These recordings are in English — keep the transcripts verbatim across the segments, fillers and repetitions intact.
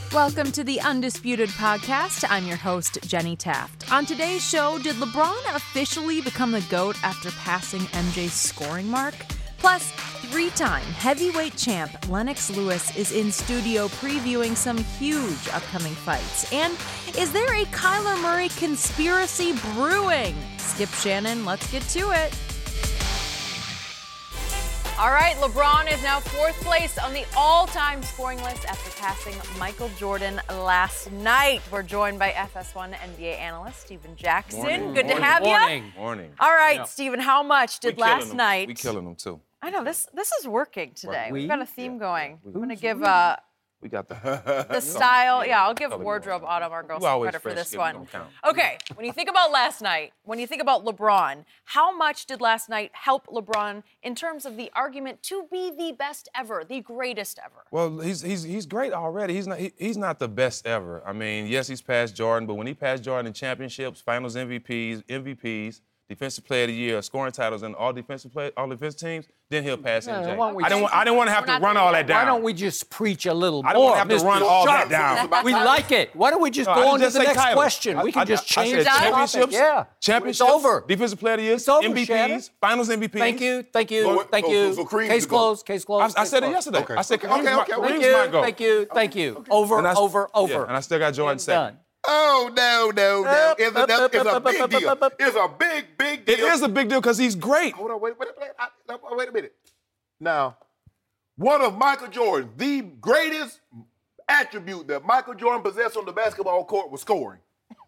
Welcome to the Undisputed Podcast. I'm your host, Jenny Taft. On today's show, did LeBron officially become the GOAT after passing M J's scoring mark? Plus, three-time heavyweight champ Lennox Lewis is in studio previewing some huge upcoming fights. And is there a Kyler Murray conspiracy brewing? Skip Shannon, let's get to it. All right, LeBron is now fourth place on the all-time scoring list after passing Michael Jordan last night. We're joined by F S one N B A analyst Stephen Jackson. Morning. Good Morning. to have Morning. you. Morning. All right, Yeah. Stephen, how much did We killing last them. night? We killing them too. I know this. This is working today. We? We've got a theme Yeah. going. We- I'm gonna give uh, We got the the style. Yeah, I'll give Color Wardrobe going. Autumn our girl You some always credit for fresh, this Skip, one. don't count. Okay, when you think about last night, when you think about LeBron, how much did last night help LeBron in terms of the argument to be the best ever, the greatest ever? Well, he's he's he's great already. He's not he, he's not the best ever. I mean, yes, he's passed Jordan, but when he passed Jordan in championships, Finals M V Ps, M V Ps, Defensive Player of the Year, scoring titles, and all defensive play, all defensive teams, then he'll pass Yeah, M J. why don't we I didn't want I didn't want to have We're to not run there all yet. that down. Why don't we just preach a little I don't more, have to Mister run all that Sharp? down. We like it. Why don't we just No, I go didn't on to just the say next title. question? I- we can I- just I change said the topic. championships, Yeah. championships, It's over. Defensive Player of the Year, It's over, M V Ps, Shannon. Finals M V Ps. Thank you. Thank you. So- thank so- you. so Creed's Case the GOAT. closed. Case closed. I, I case said it closed. yesterday. Okay. I said Okay, Kareem's okay, my, okay. Kareem's Thank my you. goal. Thank you. Thank you. Over. And I- Over. Over. Yeah, and I still got Jordan second. Done. Oh, no, no, no. Up, It's a, up, up, it's a up, big up, deal. up, up, up. It's a big, big It deal. is a big deal because he's great. Hold on, wait, wait, wait, I, no, wait a minute. Now, one of Michael Jordan, the greatest attribute that Michael Jordan possessed on the basketball court was scoring.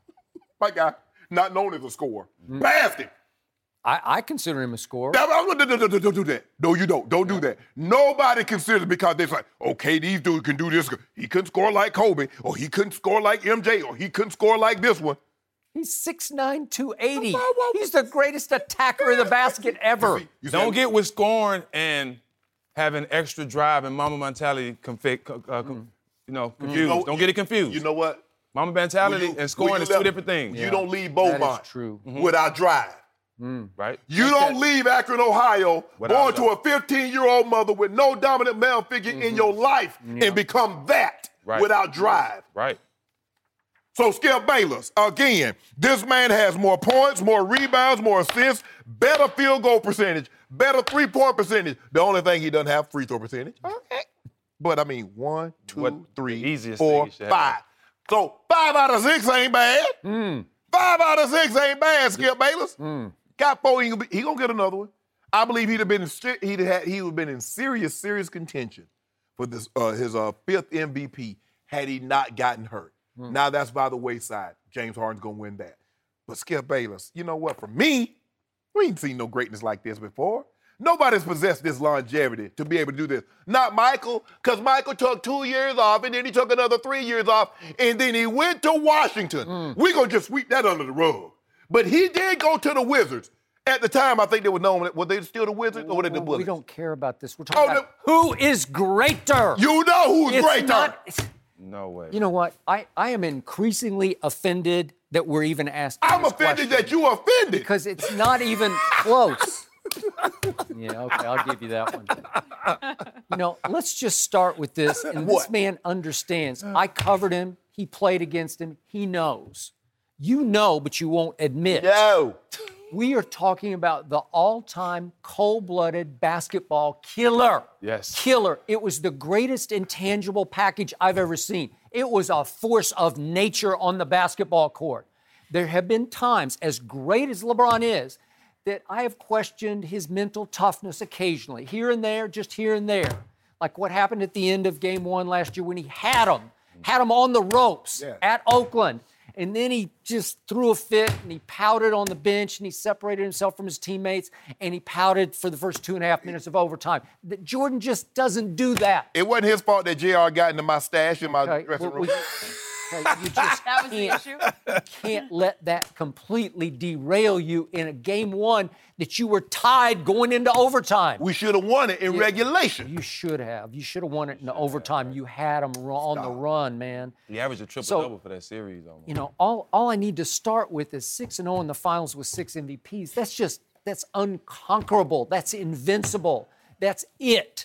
My guy, not known as a scorer. Passed him. I, I consider him a scorer. Now, I'm gonna- Don't, don't, don't do that. No, you don't. Don't do that. Nobody considers because they're like, okay, these dudes can do this. He couldn't score like Kobe, or he couldn't score like M J, or he couldn't score like this one. He's six nine, two eighty. He's the greatest attacker in the basket ever. You Don't said- get with scoring and having extra drive and mama mentality, confi- co- uh, com- you know, confused. You know- don't get it confused. You know what? Mama mentality When you- and scoring when you is two left- different things. You don't leave That is Beaumont true. without drive. Right? You don't leave Akron, Ohio, Without going to a fifteen-year-old mother with no dominant male figure in your life and become that Right. without drive. Right. So Skip Bayless, again, this man has more points, more rebounds, more assists, better field goal percentage, better three-point percentage. The only thing he doesn't have, free throw percentage. Okay. But I mean, one, two, What- three, the easiest four, thing you should five. have. So five out of six ain't bad. Five out of six ain't bad, Skip Bayless. Got four, he gonna, be, he gonna get another one. I believe he'd have been in, stri- he'd had he would have been in serious, serious contention for this uh, his uh, fifth M V P had he not gotten hurt. Now that's by the wayside. James Harden's gonna win that. But Skip Bayless, you know what? For me, we ain't seen no greatness like this before. Nobody's possessed this longevity to be able to do this. Not Michael, because Michael took two years off, and then he took another three years off, and then he went to Washington. We're going to just sweep that under the rug. But he did go to the Wizards. At the time, I think they were known, were they still the Wizards or were they the Well, Bullets? we don't care about this. We're talking Oh, about who is greater. You know who's It's greater. not- No way. You know what? I, I am increasingly offended that we're even asking I'm this offended question that you offended. because it's not even close. Yeah, okay, I'll give you that one. You know, let's just start with this. And this What? man understands. I covered him. He played against him. He knows. You know, but you won't admit. No. We are talking about the all-time cold-blooded basketball killer. Yes. Killer. It was the greatest intangible package I've ever seen. It was a force of nature on the basketball court. There have been times, as great as LeBron is, that I have questioned his mental toughness occasionally, here and there, just here and there. Like what happened at the end of game one last year when he had him, had him on the ropes Yeah. at Oakland. And then he just threw a fit and he pouted on the bench and he separated himself from his teammates and he pouted for the first two and a half minutes of overtime. That Jordan just doesn't do that. It wasn't his fault that J R got into my stash in my Okay, dressing well, room. we- okay, you just That was the can't, issue? can't let that completely derail you in a game one that you were tied going into overtime. We should have won it in regulation. You should have. You should have won it in the overtime. You had them on the run, man. He averaged a triple So- double for that series almost. You know, all, all I need to start with is six and oh in the finals with six M V Ps. That's just, that's unconquerable. That's invincible. That's it.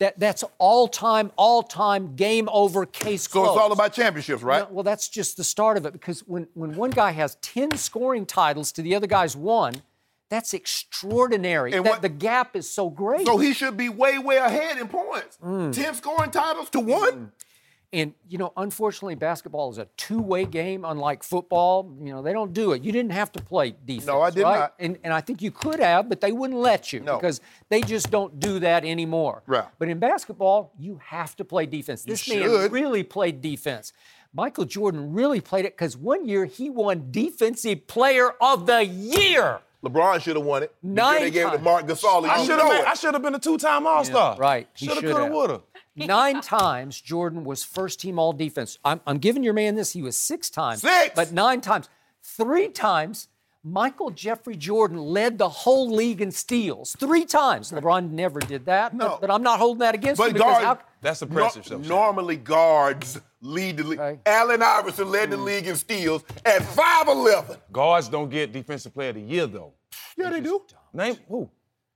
That that's all-time, all-time, game over, case So closed. it's all about championships, right? No, well, that's just the start of it, because when, when one guy has ten scoring titles to the other guy's one, that's extraordinary. And that what- the gap is so great. So he should be way, way ahead in points. Mm. ten scoring titles to one? And, you know, unfortunately, basketball is a two-way game, unlike football. You know, they don't do it. You didn't have to play defense. No, I did right? not. And, and I think you could have, but they wouldn't let you No. because they just don't do that anymore. Right. But in basketball, you have to play defense. This man should. really played defense. Michael Jordan really played it because one year he won Defensive Player of the Year. LeBron should have won it. The year Nine They gave it to times. Mark Gasol. I You should know have it. I should have been a two-time All-Star. right. He Shoulda, should coulda, have. woulda. Nine times Jordan was first-team all-defense. I'm, I'm giving your man this. He was six times. Six! But nine times. Three times, Michael Jeffrey Jordan led the whole league in steals. Three times. LeBron never did that. No. But, but I'm not holding that against But him because guard, how, That's impressive. no- so- normally guards lead the league. Okay. Allen Iverson led the league in steals at five eleven. Guards don't get Defensive Player of the Year, though. Yeah, they do. Name who?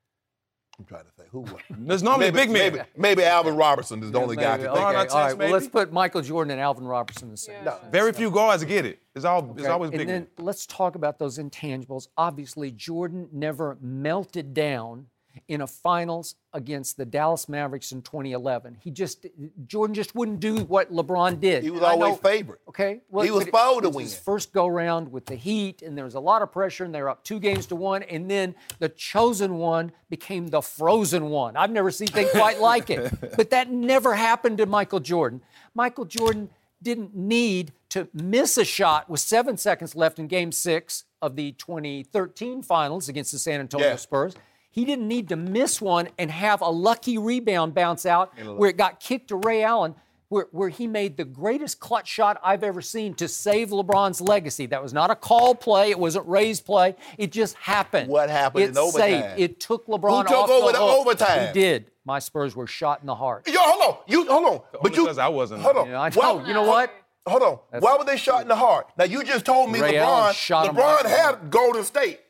I'm trying to think. Who won? There's normally maybe, big men. maybe, maybe Alvin Robertson is the only guy I maybe, can okay, think Oh, of. not all chance, right, well, let's maybe. put Michael Jordan and Alvin Robertson in the same. Very few guards get it. It's all. It's Okay, always and big then men. let's talk about those intangibles. Obviously, Jordan never melted down in a finals against the Dallas Mavericks in twenty eleven. He just, Jordan just wouldn't do what LeBron did. He was And I always know- favored. Okay, He was but it- supposed to it was win. His first go round with the Heat, and there was a lot of pressure, and they were up two games to one, and then the chosen one became the frozen one. I've never seen anything quite like it, but that never happened to Michael Jordan. Michael Jordan didn't need to miss a shot with seven seconds left in Game Six of the twenty thirteen Finals against the San Antonio Yeah. Spurs. He didn't need to miss one and have a lucky rebound bounce out where it got kicked to Ray Allen, where, where he made the greatest clutch shot I've ever seen to save LeBron's legacy. That was not a call play. It wasn't Ray's play. It just happened. What happened it in overtime? Saved. It took LeBron Who took off over the the hook. overtime? He did. My Spurs were shot in the heart. Yo, hold on. You hold on. But Only you because I wasn't. Hold on. Yeah, I Why- know. You know what? Hold on. Why were they shot in the heart? Now you just told me Ray Allen LeBron. shot him LeBron right in the heart. had Golden State,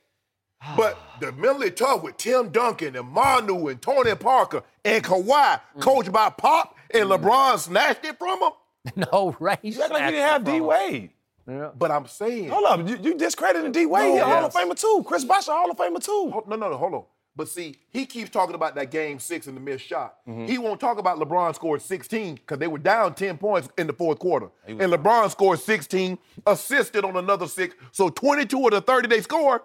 but the mentally tough with Tim Duncan and Manu and Tony Parker and Kawhi, coached by Pop, and LeBron snatched it from him. No, Ray. You act like you didn't have D Wade. But I'm saying, Hold up, you, you discrediting D Wade. No, He's a Hall yes. of Famer too. Chris Bosh a Hall of Famer too. Hold- no, no, no, hold on. But see, he keeps talking about that game six and the missed shot. He won't talk about LeBron scored sixteen because they were down ten points in the fourth quarter. And LeBron scored sixteen, assisted on another six. So twenty-two of the thirty they scored,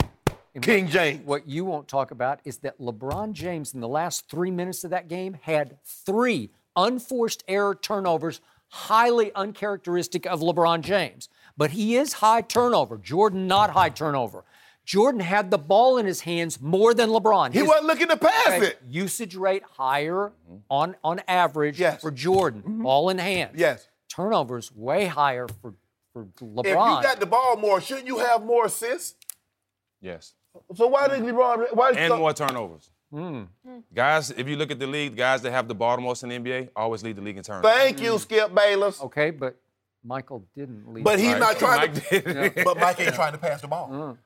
King James. What you won't talk about is that LeBron James, in the last three minutes of that game, had three unforced error turnovers, highly uncharacteristic of LeBron James. But he is high turnover. Jordan, not high turnover. Jordan had the ball in his hands more than LeBron. He His wasn't looking to pass it. usage rate higher on, on average Yes. for Jordan, ball in hand. Yes. Turnovers way higher for, for LeBron. If you got the ball more, shouldn't you have more assists? Yes. So why did LeBron? Why did And so- more turnovers. Guys, if you look at the league, guys that have the ball the most in the N B A always lead the league in turnovers. Thank you, Skip Bayless. Okay, but Michael didn't lead. But he's Right. not trying Mike to. did. But Mike ain't trying to pass the ball.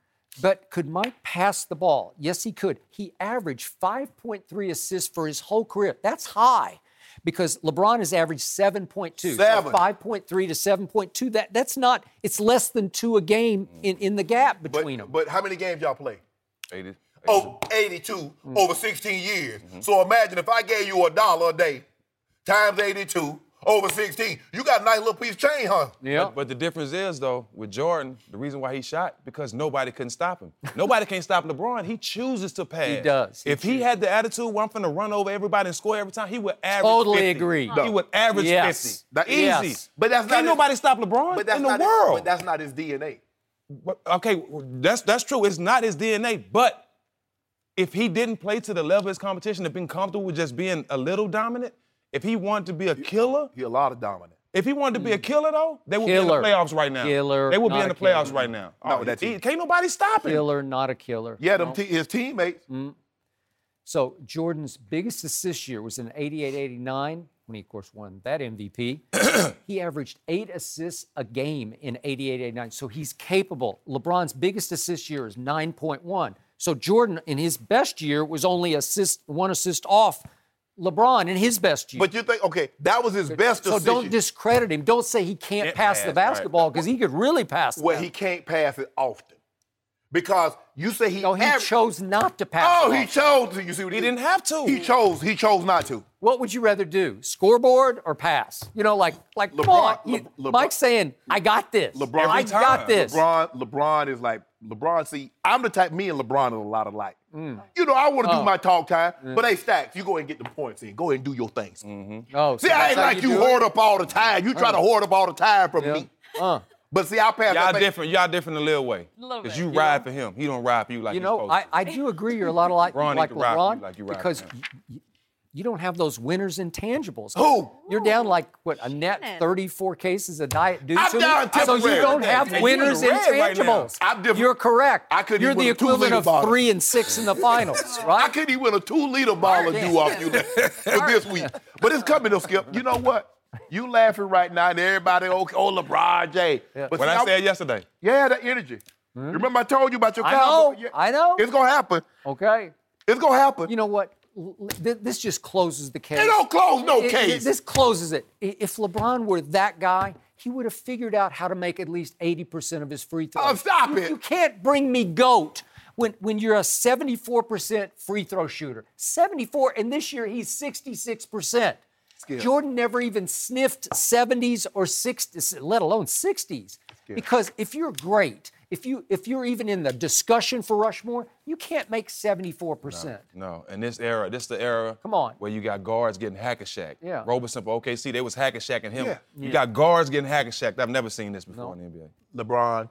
But could Mike pass the ball? Yes, he could. He averaged five point three assists for his whole career. That's high because LeBron has averaged seven point two. Seven. So five point three to seven point two, that, that's not, it's less than two a game in, in the gap But, between them. but how many games y'all play? eighty. Oh, eighty-two over sixteen years. So imagine if I gave you a dollar a day times eighty-two over sixteen. You got a nice little piece of chain, huh? yeah. But, but the difference is, though, with Jordan, the reason why he shot, because nobody couldn't stop him. Nobody can stop LeBron. He chooses to pass. He does. He If he had the attitude where I'm finna run over everybody and score every time, he would average Totally fifty. agree. He would average Yes. fifty. That- Easy. yes. But that's not Can't his- nobody stop LeBron But that's in the not world. His, but that's not his D N A. But- okay, that's that's true. It's not his D N A, but if he didn't play to the level of his competition and been comfortable with just being a little dominant, if he wanted to be a killer, He a lot of dominant. if he wanted to be a killer though, they would be in Killer. the playoffs right now. Killer, They would be not in a the playoffs killer. right now. Not Oh, with that he- team. Can't nobody stop him. Killer, not a killer. Yeah, them No. te- his teammates. So Jordan's biggest assist year was in eighty-eight eighty-nine, when he, of course, won that M V P. He averaged eight assists a game in eighty-eight eighty-nine, so he's capable. LeBron's biggest assist year is nine point one. So Jordan, in his best year, was only assist one assist off LeBron in his best year. But you think, okay, that was his best so decision. don't discredit him. Don't say he can't Can't pass pass, the basketball because he could really pass the Well, basketball. he can't pass it often. Because you say he No, he aver- chose not to pass Oh, the he ball. chose to. You see what He didn't have to. He chose. He chose not to. What would you rather do, scoreboard or pass? You know, like, like come on. LeBron- You- Le- LeBron- Mike's saying, I got this. LeBron- I Every got time. this. LeBron, LeBron is like LeBron. See, I'm the type. Me and LeBron are a lot alike. You know, I want to Oh. do my talk time, but hey, Stacks, you go and get the points in. Go ahead and do your things. Oh, so See, I that's ain't how like you, do hoard it? up all the time. You try to hoard up all the time from Yeah. me. Uh. But see, I pass. Y'all that thing- different. Y'all different in a little way. Little Because bit. you You ride for him. He don't ride for you like You he's know, supposed I, to. I do agree you're a lot like, LeBron like need to ride for you LeBron like you ride for because him. you, you don't have those winners intangibles. Who? You're down like, what, a net Shannon. thirty-four cases of Diet Deuce? I'm down So you temporary. don't have Hey, you winners in the red right now. intangibles. I'm different. You're correct. I couldn't You're even the win a two equivalent liter of bottle. three and six in the finals, I right? couldn't even win a two-liter bottle of Yeah. dew off you for this week. But it's coming, though, Skip. You know what? You laughing right now, and everybody, okay, oh, LeBron J. But What see, I said yesterday. Yeah, that energy. Remember I told you about your I Cowboys? know, Yeah. I know. It's going to happen. Okay. It's going to happen. You know what? L- l- th- This just closes the case. It don't close no It- it- case. This closes it. I- If LeBron were that guy, he would have figured out how to make at least eighty percent of his free throws. Oh, stop You- it. You can't bring me GOAT when, when you're a seventy-four percent free throw shooter. seventy-four, and this year he's sixty-six percent. Jordan never even sniffed seventies or sixties, let alone sixties. Because if you're great, if you if you're even in the discussion for Rushmore, you can't make seventy-four percent. No, in this era, this the era Come on. where you got guards getting hack-a-shack. Yeah. Roberson for O K C, they was hack-a-shacking him. Yeah. You got guards getting hack-a-shacked. I've never seen this before in the N B A. LeBron.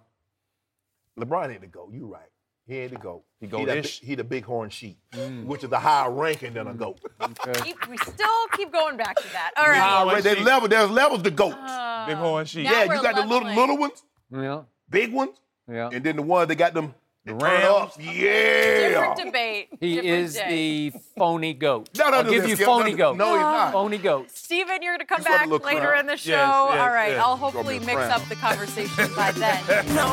LeBron ain't the GOAT. You right. He ain't the GOAT. He the, GOAT-ish? bi- he the bighorn sheep, which is a higher ranking than a GOAT. Keep, we still keep going back to that. All right. Higher Bighorn rank- there's sheep. level, there's levels to GOATs. Big horn sheep. now yeah, we're you got the little leveling. little ones, Yeah. big ones, Yeah. and then the ones that got them the Rams. ups. Yeah. Different debate. He different is day. the phony goat. No, no, I'll no, give no, you Skip, phony no, goat. no, he's not. Phony goat. Steven, you're going to come Just want a back little later crown. in the show. Yes, yes, All right. yes. I'll Drop me hopefully a mix crown. up the conversation by then.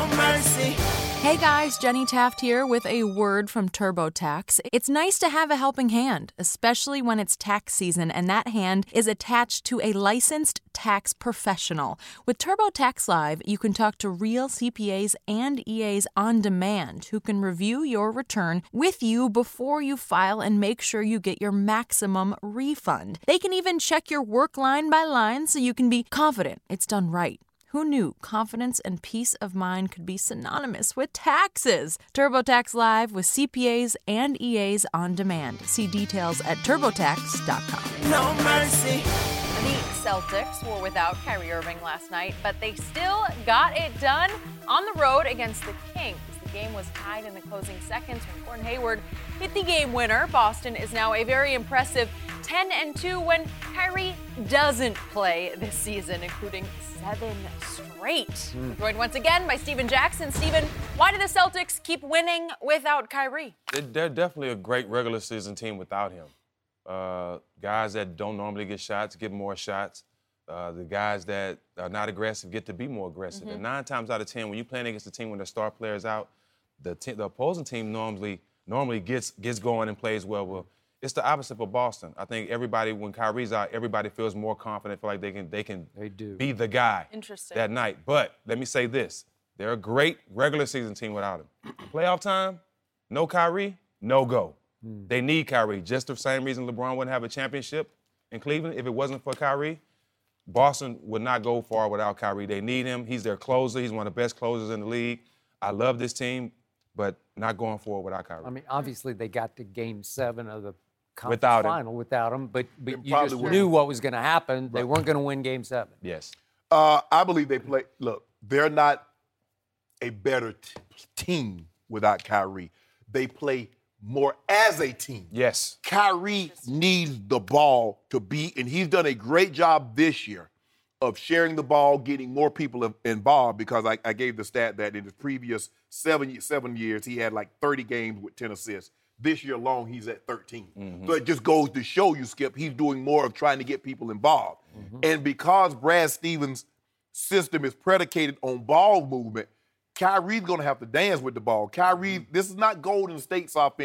Hey guys, Jenny Taft here with a word from TurboTax. It's nice to have a helping hand, especially when it's tax season and that hand is attached to a licensed tax professional. With TurboTax Live, you can talk to real C P As and E As on demand who can review your return with you before you file and make sure you get your maximum refund. They can even check your work line by line so you can be confident it's done right. Who knew confidence and peace of mind could be synonymous with taxes? TurboTax Live with C P As and E As on demand. See details at turbotax dot com. No mercy. The Celtics were without Kyrie Irving last night, but they still got it done on the road against the Kings. The game was tied in the closing seconds when Gordon Hayward hit the game winner. Boston is now a very impressive ten and two when Kyrie doesn't play this season, including seven straight. We're joined once again by Steven Jackson. Steven, why do the Celtics keep winning without Kyrie? They- They're definitely a great regular season team without him. Uh, guys that don't normally get shots get more shots. Uh, the guys that are not aggressive get to be more aggressive. Mm-hmm. And nine times out of ten, when you're playing against a team when the star player's out, the, te- the opposing team normally normally gets gets going and plays well. Well, it's the opposite for Boston. I think everybody, when Kyrie's out, everybody feels more confident, feel like they can they can They do. be the guy Interesting. that night. But let me say this: they're a great regular season team without him. Playoff time, no Kyrie, no go. They need Kyrie. Just the same reason LeBron wouldn't have a championship in Cleveland if it wasn't for Kyrie. Boston would not go far without Kyrie. They need him. He's their closer. He's one of the best closers in the league. I love this team, but not going forward without Kyrie. I mean, obviously they got to game seven of the conference Without him. final without him, but, but you probably just would've. knew what was going to happen. They weren't going to win game seven. yes. Uh, I believe they play. Look, they're not a better t- team without Kyrie. They play more as a team. Yes. Kyrie needs the ball to be, and he's done a great job this year of sharing the ball, getting more people in- involved. Because I, I gave the stat that in his previous seven seven years, he had like thirty games with ten assists. This year alone, he's at thirteen. So it just goes to show you, Skip, he's doing more of trying to get people involved. And because Brad Stevens' system is predicated on ball movement, Kyrie's going to have to dance with the ball. Kyrie, this is not Golden State's offense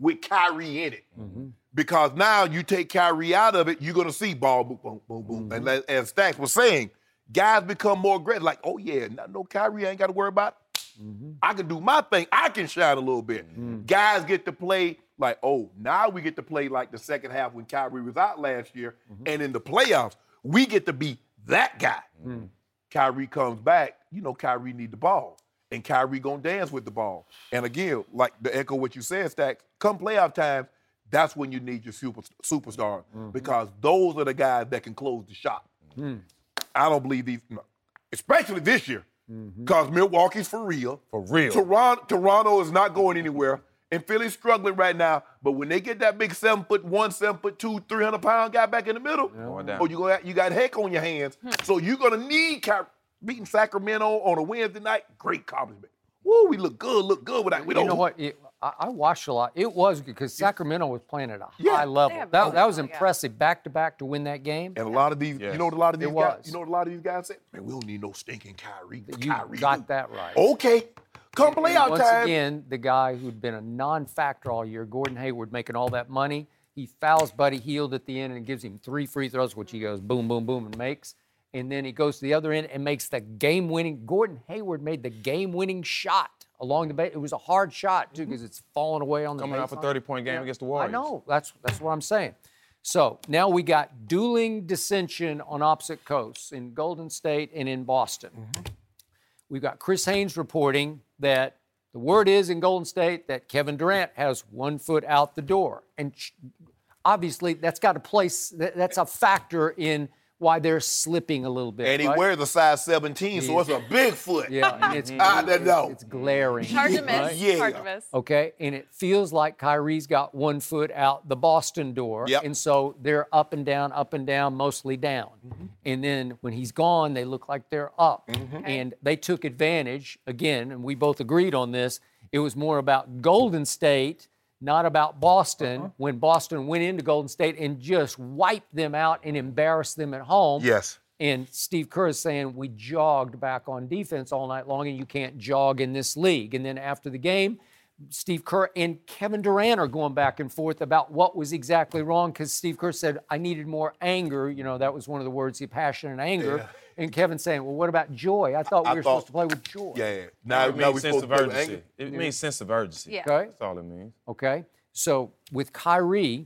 with Kyrie in it. Mm-hmm. Because now you take Kyrie out of it, you're going to see ball, boom, boom, boom, boom. Mm-hmm. And as, as Stacks was saying, guys become more aggressive. Like, oh, yeah, no, no Kyrie, I ain't got to worry about it. Mm-hmm. I can do my thing. I can shine a little bit. Mm-hmm. Guys get to play like, oh, now we get to play like the second half when Kyrie was out last year. Mm-hmm. And in the playoffs, we get to be that guy. Mm-hmm. Kyrie comes back, you know Kyrie need the ball. And Kyrie gonna dance with the ball. And again, like to echo what you said, Stacks, come playoff times, that's when you need your super, superstar Mm-hmm. because those are the guys that can close the shop. Mm-hmm. I don't believe these, no, especially this year, because Milwaukee's for real. For real. Toronto, Toronto is not going anywhere, and Philly's struggling right now. But when they get that big seven foot one, seven foot two, three hundred pound guy back in the middle, Going down. oh, you got you got heck on your hands. So you're gonna need Kyrie. Beating Sacramento on a Wednesday night, great accomplishment. Woo, we look good, look good with that. We You don't know what? It, I, I watched a lot. It was because Sacramento was playing at a Yeah. high level. They have That, good that was level, yeah. impressive, back to back to win that game. And a lot of these, Yes. you know, what a lot of these It guys, was. you know, what a lot of these guys say, man, we don't need no stinking Kyrie. You Kyrie, got do." that right. Okay, come And playout once time. again, the guy who'd been a non-factor all year, Gordon Hayward, making all that money, he fouls Buddy Hield at the end and gives him three free throws, which he goes boom, boom, boom, and makes. And then he goes to the other end and makes the game-winning. Gordon Hayward made the game-winning shot along the base. It was a hard shot too because it's falling away on the Coming off a baseline. thirty-point game against the I Warriors. know. That's that's what I'm saying. So now we got dueling dissension on opposite coasts in Golden State and in Boston. We've got Chris Haynes reporting that the word is in Golden State that Kevin Durant has one foot out the door. And sh- obviously that's got a place, that, that's a factor in why they're slipping a little bit. And he right? wears a size seventeen, so it's a big foot. Yeah, and it's, I don't know. it's glaring. Hard to miss. right? Yeah. Hard to miss. Okay, and it feels like Kyrie's got one foot out the Boston door. Yep. And so they're up and down, up and down, mostly down. Mm-hmm. And then when he's gone, they look like they're up. And they took advantage, again, and we both agreed on this, it was more about Golden State, not about Boston, Uh-huh. when Boston went into Golden State and just wiped them out and embarrassed them at home. Yes. And Steve Kerr is saying we jogged back on defense all night long, and you can't jog in this league. And then after the game, Steve Kerr and Kevin Durant are going back and forth about what was exactly wrong because Steve Kerr said, I needed more anger. You know, that was one of the words, he passion and anger. Yeah. And Kevin saying, well, what about joy? I thought we I were thought- supposed to play with joy. Yeah, yeah. Now, It now we means sense supposed of to play with urgency. anger. It means sense of urgency. Yeah. Okay. That's all it means. Okay. So with Kyrie,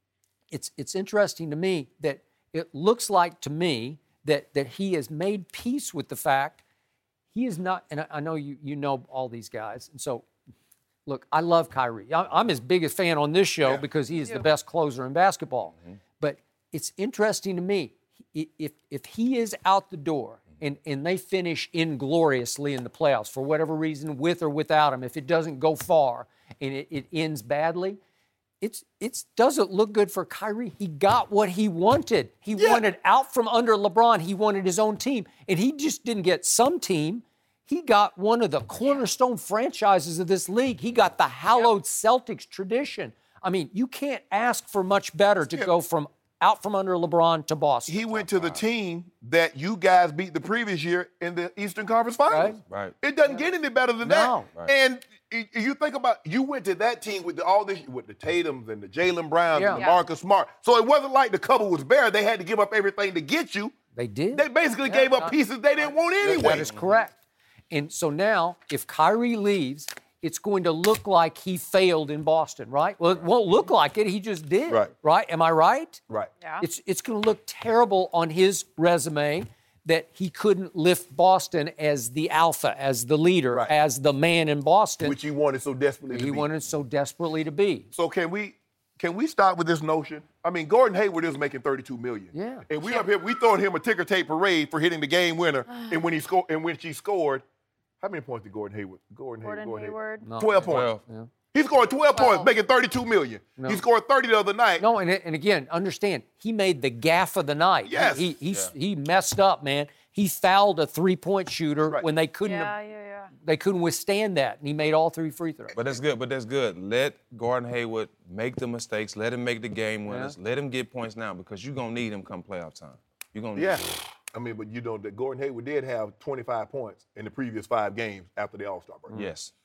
it's it's interesting to me that it looks like to me that that he has made peace with the fact he is not, and I, I know you you know all these guys, and so look, I love Kyrie. I, I'm his biggest fan on this show Yeah. because he is the too. best closer in basketball. But it's interesting to me i- if if he is out the door and, and they finish ingloriously in the playoffs for whatever reason, with or without him, if it doesn't go far and it, it ends badly, it's it's doesn't look good for Kyrie. He got what he wanted. He Yeah. wanted out from under LeBron. He wanted his own team. And he just didn't get some team. He got one of the cornerstone franchises of this league. He got the hallowed Celtics tradition. I mean, you can't ask for much better to go from out from under LeBron to Boston. He went to the team that you guys beat the previous year in the Eastern Conference Finals. Right. Right. It doesn't get any better than No. that. Right. And y- you think about, you went to that team with the, all this, with the Tatums and the Jalen Browns Yeah. and the Yeah. Marcus Smart. So it wasn't like the cover was bare. They had to give up everything to get you. They did. They basically Yeah, gave up uh, pieces they didn't want anyway. That is correct. And so now, if Kyrie leaves, it's going to look like he failed in Boston, right? Well, it won't look like it. He just did. Right. Right? Am I right? Right. Yeah. It's it's going to look terrible on his resume that he couldn't lift Boston as the alpha, as the leader, Right. as the man in Boston Which he wanted so desperately to he be. wanted so desperately to be. So can we can we start with this notion? I mean, Gordon Hayward is making thirty-two million. Yeah. And we up here, we throwing him a ticker tape parade for hitting the game winner. and when he scored, and when she scored, how many points did Gordon Hayward? Gordon, Gordon Hayward. Hayward. No. twelve points. Twelve. He scored twelve Twelve. points, making thirty-two million. He scored thirty the other night. No, and, and again, understand, he made the gaff of the night. He- Yes. He he, he messed up, man. He fouled a three-point shooter Right. when they couldn't Yeah, yeah, yeah. they couldn't withstand that, and he made all three free throws. But that's good. But that's good. Let Gordon Hayward make the mistakes. Let him make the game winners. Let him get points now because you're gonna need him come playoff time. You're gonna need Yeah. him. I mean, but you know that Gordon Hayward did have twenty-five points in the previous five games after the All-Star break. Yes.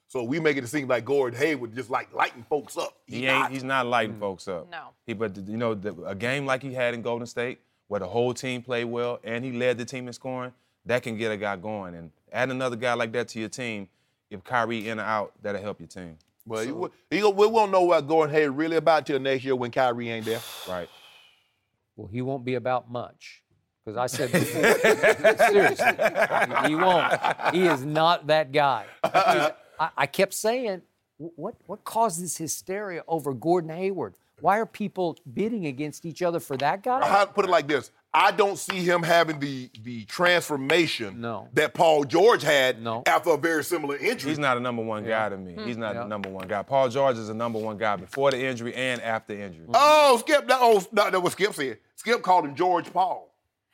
So we make it seem like Gordon Hayward just like lighting folks up. He, He ain't. not. He's not lighting folks up. No. He, but you know, the, a game like he had in Golden State, where the whole team played well and he led the team in scoring, that can get a guy going. And add another guy like that to your team, if Kyrie in or out, that'll help your team. But so, he, he, we won't know what Gordon Hayward really about till next year when Kyrie ain't there. Right. Well, he won't be about much. Because I said before, seriously, he won't. He is not that guy. I, I kept saying, what, what causes hysteria over Gordon Hayward? Why are people bidding against each other for that guy? I'll put it like this. I don't see him having the, the transformation no. that Paul George had no. after a very similar injury. He's not a number one yeah. guy to me. Mm. He's not yeah. the number one guy. Paul George is a number one guy before the injury and after injury. Oh, Skip, that, oh, no, that's what Skip said. Skip called him George Paul.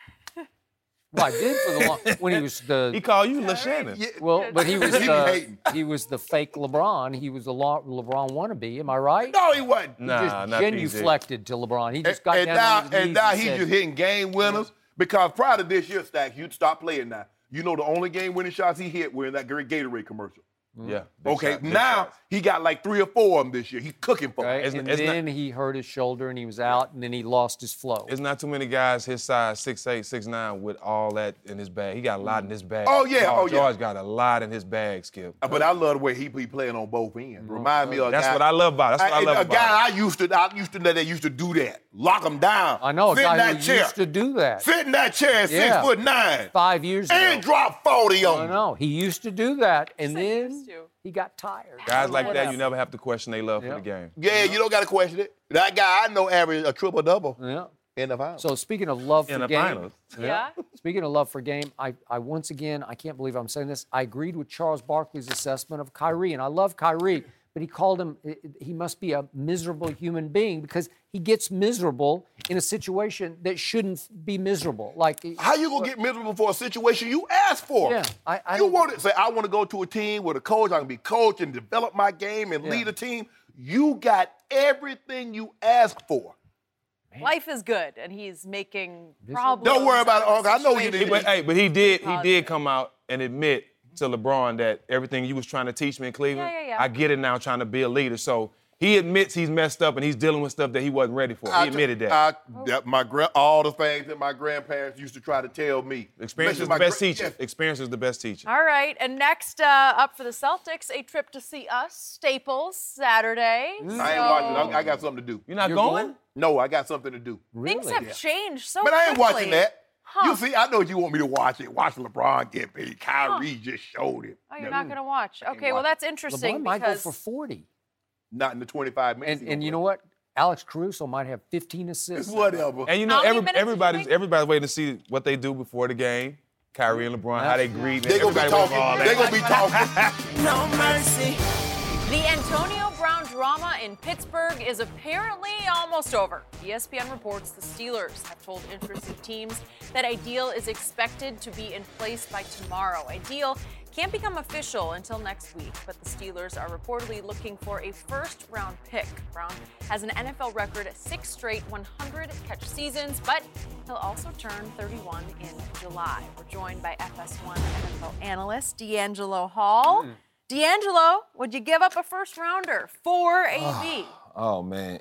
Well, I did for the long, when he was the. He called you LeShannon. Yeah. Well, but he was He be the hating. he was the fake LeBron. He was the Le- LeBron wannabe. Am I right? No, he wasn't. He Nah, just not genuflected to LeBron. He just got and down now, on his knees and now he's said, just hitting game winners because prior to this year, Stacks, you'd stop playing now. You know the only game winning shots he hit were in that great Gatorade commercial. Yeah. big Okay, shot, big now shots. he got like three or four of them this year. He's cooking for Right? them. It's- And it's not- then he hurt his shoulder and he was out, and then he lost his flow. There's not too many guys his size, six eight, six nine, with all that in his bag. He got a lot in his bag. Oh, yeah, Paul oh, yeah. George got a lot in his bag, Skip. But I love the way he be playing on both ends. Remind me of a That's guy, what I love about it. That's what I, I- love a about guy it. I used to, I used to know that used to do that. Lock him down. I know a Sit in guy that who chair. used to do that Sit in that chair at Yeah. six foot nine. five years ago. And drop forty on I him. know. He used to do that, and Said he then used to. he got tired. Guys like that, Whatever. you never have to question their love Yeah. for the game. Yeah, you don't got to question it. That guy I know averaged a triple double Yeah. in the finals. So speaking of love for In the game, finals. Yeah. Speaking of love for game, I, I once again, I can't believe I'm saying this, I agreed with Charles Barkley's assessment of Kyrie, and I love Kyrie, but he called him, he must be a miserable human being because he gets miserable in a situation that shouldn't be miserable. Like, How you gonna get miserable for a situation you asked for? Yeah, I- I you don't- want to say I want to go to a team with a coach. I can be coach and develop my game and Yeah. lead a team. You got everything you asked for. Life is good, and he's making is- problems. Don't worry about it, out of Uncle. I know you situations. did. But, hey, but he did. He Positive. did come out and admit to LeBron that everything you was trying to teach me in Cleveland, Yeah, yeah, yeah. I get it now. Trying to be a leader. So he admits he's messed up and he's dealing with stuff that he wasn't ready for. I He admitted t- that. I, that my gra- all the things that my grandparents used to try to tell me. Experience Especially is my the best gra- teacher. Yes. Experience is the best teacher. All right, and next uh, up for the Celtics, a trip to see us, Staples, Saturday. I ain't So watching. I, I got something to do. You're not You're going? going? No, I got something to do. things really? have changed so But I ain't quickly. watching that. Huh. You see, I know you want me to watch it. Watch LeBron get paid. Kyrie just showed it. Oh, you're No, not going to watch. Okay, well, watch that's interesting LeBron might go because for forty. Not in the twenty-five minutes. And, he and gonna you play. know what? Alex Caruso might have fifteen assists. It's whatever. And you know, How many every, minutes do you everybody's think? everybody's waiting to see what they do before the game. Kyrie and LeBron, how they greet. They gonna be Everybody waiting for all talking. They that. gonna be talking. No mercy. the Antonio Brown drama in Pittsburgh is apparently almost over. E S P N reports the Steelers have told interested teams that a deal is expected to be in place by tomorrow. A deal can't become official until next week, but the Steelers are reportedly looking for a first-round pick. Brown has an N F L record at six straight one hundred catch seasons, but he'll also turn thirty-one in July. We're joined by F S one N F L analyst D'Angelo Hall. D'Angelo, would you give up a first-rounder for A B? Oh, man.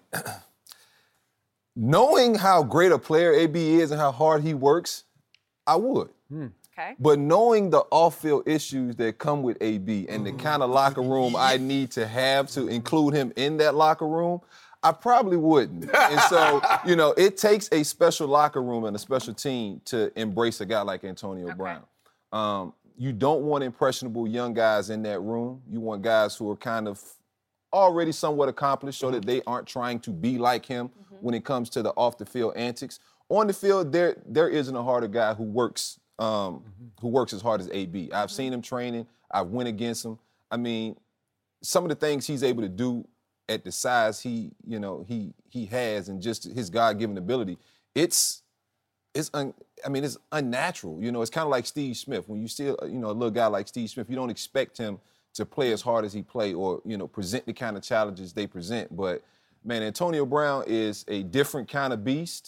Knowing how great a player A B is and how hard he works, I would. Okay. But knowing the off-field issues that come with A B and the kind of locker room I need to have to include him in that locker room, I probably wouldn't. And so, you know, it takes a special locker room and a special team to embrace a guy like Antonio Brown. Um, you don't want impressionable young guys in that room. You want guys who are kind of already somewhat accomplished so that they aren't trying to be like him when it comes to the off-the-field antics. On the field, there there isn't a harder guy who works um, who works as hard as A B. I've seen him training. I've went against him. I mean, some of the things he's able to do at the size he, you know, he he has and just his God-given ability, it's it's un, I mean, it's unnatural. You know, it's kind of like Steve Smith. When you see, you know, a little guy like Steve Smith, you don't expect him to play as hard as he play or, you know, present the kind of challenges they present. But, man, Antonio Brown is a different kind of beast.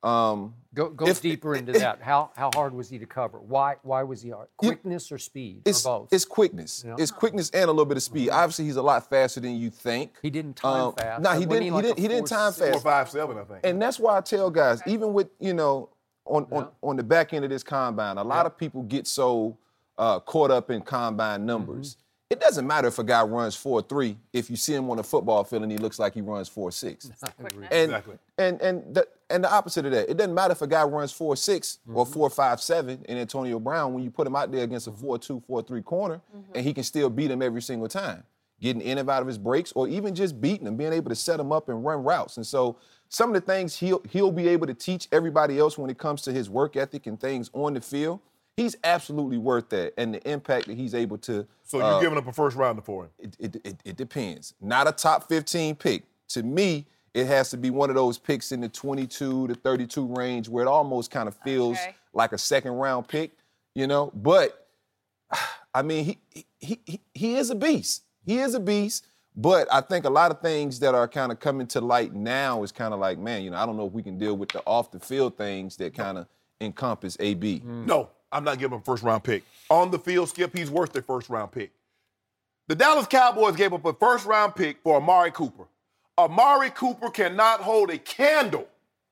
Um, Go, go If- deeper into if- that. How how hard was he to cover? Why why was he hard? Quickness or speed it's, or both? it's quickness. Yeah. It's quickness and a little bit of speed. Obviously, he's a lot faster than you think. He didn't time Um, fast. nah, Like, he wasn't didn't- he like didn't- a he didn't four, time six? fast. Four, five, seven, I think. And that's why I tell guys, even with, you know, on, on, on the back end of this combine, a lot of people get so uh, caught up in combine numbers. Mm-hmm. It doesn't matter if a guy runs four three if you see him on the football field and he looks like he runs four six. Quickness. And, Exactly. and, and, the, and the opposite of that, it doesn't matter if a guy runs four six Mm-hmm. or four five seven in Antonio Brown when you put him out there against a four two, four three corner and he can still beat him every single time, getting in and out of his breaks or even just beating him, being able to set him up and run routes. And so some of the things he'll, he'll be able to teach everybody else when it comes to his work ethic and things on the field, he's absolutely worth that. And the impact that he's able to So you're uh, giving up a first rounder for him. it, it, it, it depends. Not a top fifteen pick. To me, it has to be one of those picks in the twenty-two to thirty-two range where it almost kind of feels Okay. like a second round pick, you know? But, I mean, he, he, he, he is a beast. He is a beast. But I think a lot of things that are kind of coming to light now is kind of like, man, you know, I don't know if we can deal with the off the field things that kind of encompass A B. No, I'm not giving him a first round pick. On the field, Skip, he's worth their first round pick. The Dallas Cowboys gave up a first round pick for Amari Cooper. Amari Cooper cannot hold a candle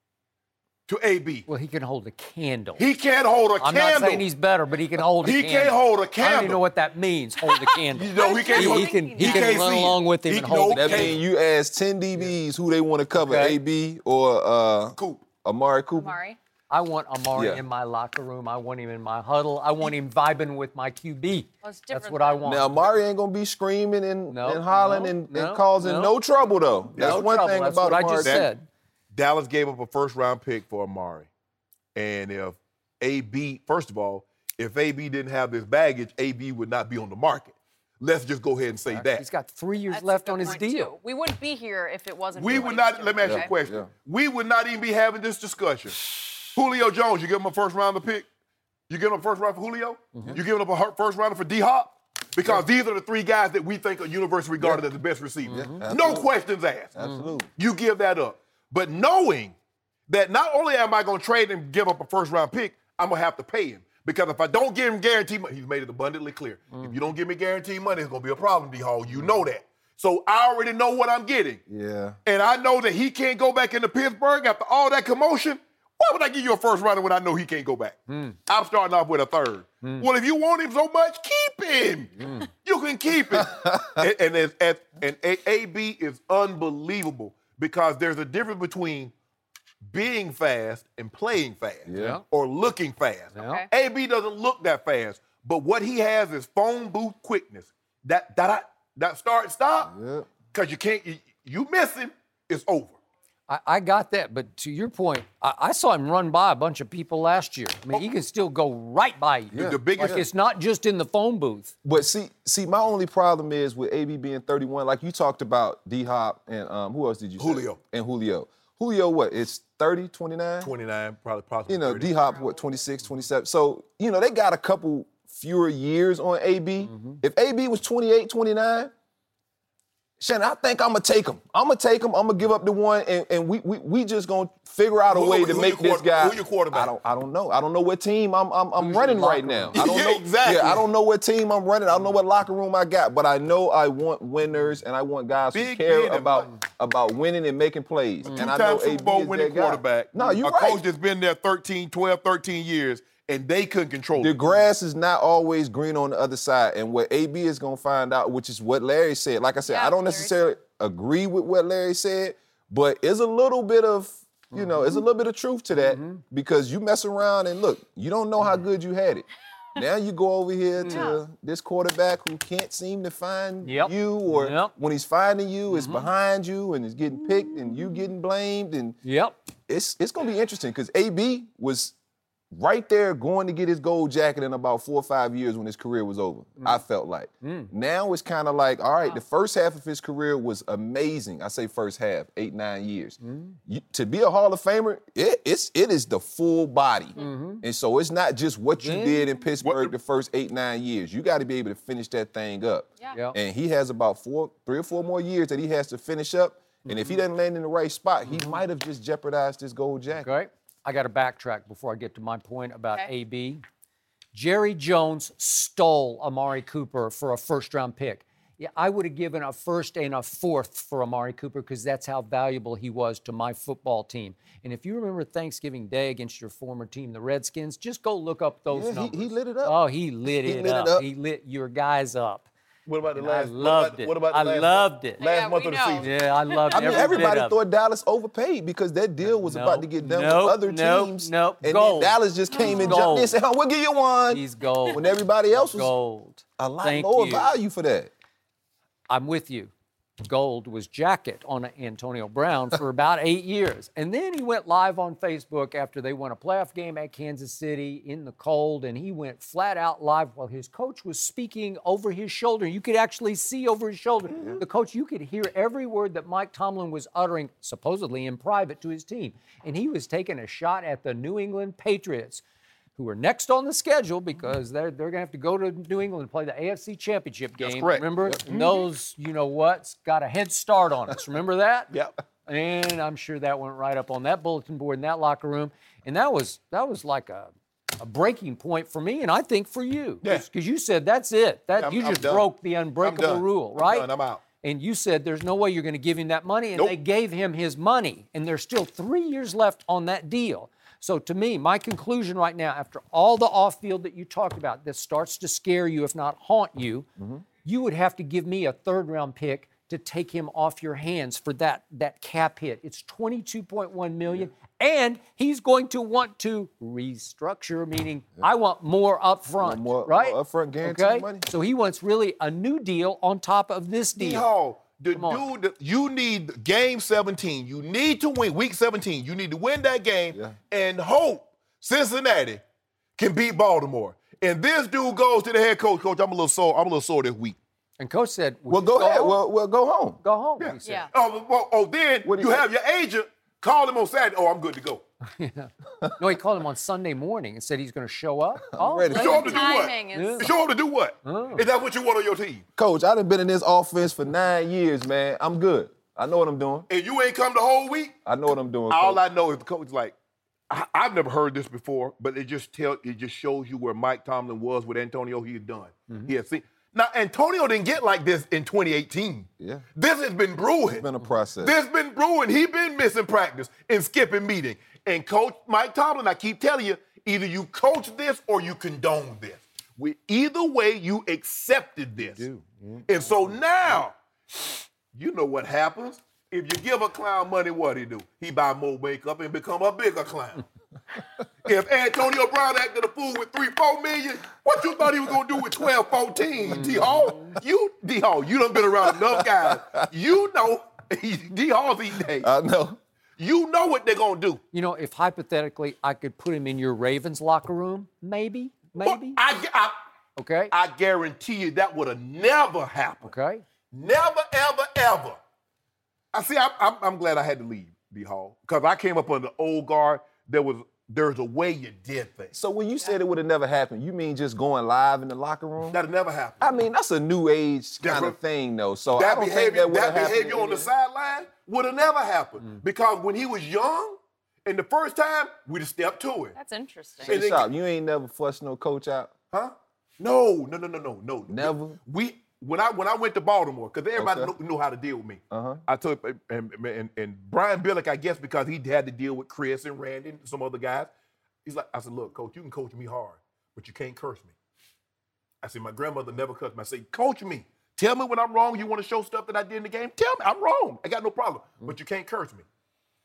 to A B. Well, he can hold a candle. He can't hold a I'm candle. not saying he's better, but he can hold a He candle. can't hold a I don't candle. even know what that means, hold a candle. You know, he can't he, hold- he can, he he can can't run see it. along with him He and can hold hold- it. That means you ask ten D Bs who they want to cover, Okay. A B or uh, Coop. Amari Cooper. Amari. I want Amari Yeah. in my locker room. I want him in my huddle. I want him vibing with my Q B. Well, it's That's different what I than- want. Now, Amari ain't going to be screaming and, No, and hollering no, and, no, and causing no. no, trouble, though. That's No one trouble. thing That's about what I Amari. just That- said. Dallas gave up a first round pick for Amari. And if A B, first of all, if A B didn't have this baggage, A B would not be on the market. Let's just go ahead and say that. He's got three years That's a left good on his point, deal. too. We wouldn't be here if it wasn't. We for would what he's not, let me doing, ask you a okay? question. Yeah. We would not even be having this discussion. Julio Jones, you give him a first rounder pick? You give him a first round for Julio? Mm-hmm. You giving up a her- first rounder for D Hop? Because these are the three guys that we think are universally regarded as the best receivers. No absolutely. questions asked. Absolutely. You give that up. But knowing that not only am I going to trade and give up a first round pick, I'm going to have to pay him. Because if I don't give him guaranteed money, he's made it abundantly clear. If you don't give me guaranteed money, it's going to be a problem, D-Hall. You know that. So I already know what I'm getting. Yeah. And I know that he can't go back into Pittsburgh after all that commotion. Why would I give you a first rounder when I know he can't go back? I'm starting off with a third. Well, if you want him so much, keep him. You can keep him. and and, as, as, and A- AB is unbelievable because there's a difference between being fast and playing fast Yeah. or looking fast. Yeah. A B doesn't look that fast, but what he has is phone booth quickness. That that that start stop, Yeah. because you can't, you, you miss him, it's over. I, I got that, but to your point, I, I saw him run by a bunch of people last year. I mean, he can still go right by you. The- the biggest- Like, it's not just in the phone booth. But see, see, my only problem is with A B being thirty-one, like you talked about D Hop and um, who else did you say? Julio. And Julio. Julio, what? It's thirty, twenty-nine? twenty-nine, probably possibly You know, thirty. D Hop, what, twenty-six, twenty-seven? So, you know, they got a couple fewer years on A B. Mm-hmm. If A B was twenty-eight, twenty-nine, Shannon, I think I'm going to take him. I'm going to take him. I'm going to give up the one, and, and we, we we just going to figure out a Who- way who to your make this quarter- guy. who your quarterback? I don't, I don't know. I don't know what team I'm I'm, I'm Who's running your right locker now. room? I don't Yeah, know. exactly. Yeah, I don't know what team I'm running. I don't know what locker room I got, but I know I want winners, and I want guys who Big care man and about money. about winning and making plays. And I know Two-time A B Super Bowl is winning that guy. quarterback. No, you're a right. coach that's been there thirteen, twelve, thirteen years, and they couldn't control The it. grass is not always green on the other side. And what A B is going to find out, which is what Larry said. Like I said, Yeah, I don't Larry necessarily agree with what Larry said, but there's a little bit of, you know, there's a little bit of truth to that because you mess around and look, you don't know how good you had it. Now you go over here to this quarterback who can't seem to find Yep. you, or Yep. when he's finding you, it's behind you and it's getting picked and you getting blamed. And Yep. it's it's going to be interesting because A B was right there going to get his gold jacket in about four or five years when his career was over, I felt like. Now it's kind of like, all right, the first half of his career was amazing. I say first half, eight, nine years. You, to be a Hall of Famer, it, it's, it is the full body. And so it's not just what you Then- did in Pittsburgh the first eight, nine years. You got to be able to finish that thing up. Yeah. Yep. And he has about four, three or four more years that he has to finish up. And if he doesn't land in the right spot, he might have just jeopardized his gold jacket. Okay. I got to backtrack before I get to my point about Okay. A B. Jerry Jones stole Amari Cooper for a first-round pick. Yeah, I would have given a first and a fourth for Amari Cooper because that's how valuable he was to my football team. And if you remember Thanksgiving Day against your former team, the Redskins, just go look up those Yeah, he- numbers. he lit it up. Oh, he lit, He it, lit it up. up. He lit your guys up. What about the And last? I loved what about, it. What about the I last, loved it. Last Yeah, month we of the know. season. Yeah, I loved I mean, every everybody bit of it. thought Dallas overpaid because that deal was about to get done Nope, with other nope, teams. nope. And Gold. then Dallas just came and Gold. jumped in and said, oh, we'll give you one. He's gold. When everybody else was gold. a lot Thank lower you. value for that. I'm with you. Gold was jacket on Antonio Brown for about eight years. And then he went live on Facebook after they won a playoff game at Kansas City in the cold, and he went flat out live while his coach was speaking over his shoulder. You could actually see over his shoulder. Mm-hmm. The coach, you could hear every word that Mike Tomlin was uttering, supposedly in private, to his team. And he was taking a shot at the New England Patriots, who are next on the schedule because they're, they're going to have to go to New England and play the A F C Championship game. correct. Remember? And those, you know what's got a head start on us. Remember that? Yep. And I'm sure that went right up on that bulletin board in that locker room. And that was that was like a, a breaking point for me, and I think for you. Yeah. Because you said, that's it. That Yeah, I'm- You I'm just done. broke the I'm unbreakable done. rule, I'm right? done. I'm out. And you said there's no way you're going to give him that money, and Nope. they gave him his money. And there's still three years left on that deal. So to me, my conclusion right now, after all the off-field that you talked about, that starts to scare you, if not haunt you, Mm-hmm. you would have to give me a third-round pick to take him off your hands for that, that cap hit. It's twenty-two point one million dollars, and he's going to want to restructure, meaning I want more up front, more- right? more upfront guaranteed okay? money. So he wants really a new deal on top of this deal. Hall, the Come on. dude, that- you need game seventeen. You need to win week seventeen. You need to win that game Yeah. and hope Cincinnati can beat Baltimore. And this dude goes to the head coach. Coach, I'm a little sore. I'm a little sore this week. And coach said, Well, "Would go you ahead. home? Well, well, go home. Go home," he said. Yeah. Oh, well, oh then What did you he have your agent call him on Saturday. Oh, I'm good to go. No, he called him on Sunday morning and said he's going to show up. Oh, ready. Show him to do what? Timing is. Show him to do what? Is that what you want on your team? Coach, I done been in this offense for nine years, man. I'm good. I know what I'm doing. And you ain't come the whole week? I know what I'm doing. All Coach. I know is the coach is like, I, I've never heard this before, but it just tell it just shows you where Mike Tomlin was with Antonio. He had done. Mm-hmm. He had seen. Now Antonio didn't get like this in twenty eighteen. Yeah. This has been brewing. It's been a process. This been brewing. He been missing practice and skipping meeting. And Coach Mike Tomlin, I keep telling you, either you coach this or you condone this. We, either way, you accepted this. Mm-hmm. And so now, you know what happens. If you give a clown money, what he do? He buy more makeup and become a bigger clown. If Antonio Brown acted a fool with three, four million, what you thought he was gonna do with twelve, fourteen, D Hall? You, D Hall, you done been around enough guys. You know, D Hall's eating days. I know. You know what they're gonna do. You know, if hypothetically I could put him in your Ravens locker room, maybe, maybe, I, I, okay, I guarantee you that would have never happened. okay. Never, ever, ever. I see. I, I'm, I'm glad I had to leave D Hall because I came up under the old guard. There was there's a way you did things. So when you said it would have never happened, you mean just going live in the locker room? That'll never happen. I mean, that's a new age kind That's of what- thing, though. So I that don't think behavior, that would that have happened. behavior on the sideline would have never happened because when he was young, and the first time we'd have stepped to it. That's interesting. Hey, and then- Shop, you ain't never fussed no coach out? Huh? No, no, no, no, no, no. Never? We when I when I went to Baltimore, because everybody Okay. knew, knew how to deal with me. Uh-huh. I took and, and and Brian Billick, I guess, because he had to deal with Chris and Randy and some other guys. He's like, I said, look, coach, you can coach me hard, but you can't curse me. I said, my grandmother never cursed me. I said, coach me. Tell me when I'm wrong. You want to show stuff that I did in the game? Tell me I'm wrong. I got no problem, but you can't curse me.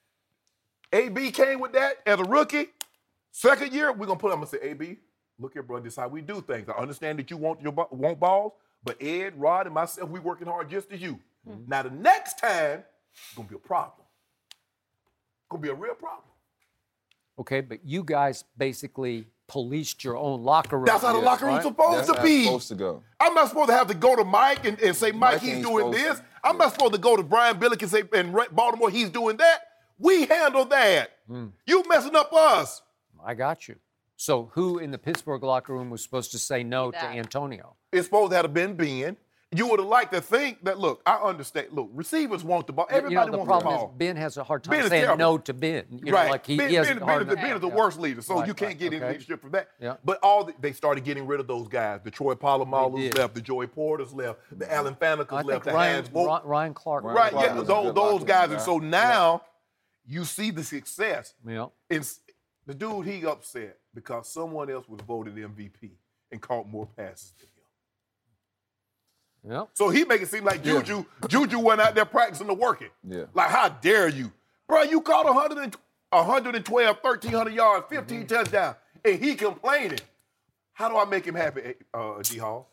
A B came with that as a rookie. Second year, we're gonna put him and say, A B, look here, bro, this is how we do things. I understand that you want your ba- want balls, but Ed, Rod, and myself, we working hard just as you. Now the next time, it's gonna be a problem. Gonna be a real problem. Okay, but you guys basically policed your own locker room. That's how the Yes, locker room's right? supposed That's to how be. it's supposed to go. I'm not supposed to have to go to Mike and, and say, Mike, Mike he's ain't doing supposed this. to. I'm not supposed to go to Brian Billick and say, in Re- Baltimore, he's doing that. We handle that. You messing up us. I got you. So who in the Pittsburgh locker room was supposed to say no to That. Antonio? It's supposed to have been Ben, You would have liked to think that, look, I understand. Look, receivers want the ball. Everybody you know, the wants problem the ball. is Ben has a hard time Ben is saying terrible. no to Ben. You right. know, like he, Ben, he has ben, a hard ben, is the, ben is the yeah. worst leader, so Right, you can't right, get any okay. leadership from that. Yeah. But all the, they started getting rid of those guys. The Troy Polamalu's did. left, the Joey Porters left, the Alan Fanekas I left, think the Ryan, Hans Vogt. Ryan, Ryan Clark. Ryan Right, Clark yeah, was a those, good those locker guys. room And guy. so now you see the success. Yeah. It's, the dude, he upset because someone else was voted M V P and caught more passes than him. Yeah. So he make it seem like Juju, Juju went out there practicing to work it. Yeah. Like, how dare you? Bro, you caught one hundred, one twelve, thirteen hundred yards, fifteen Mm-hmm. touchdowns, and he complaining. How do I make him happy, uh, D Hall?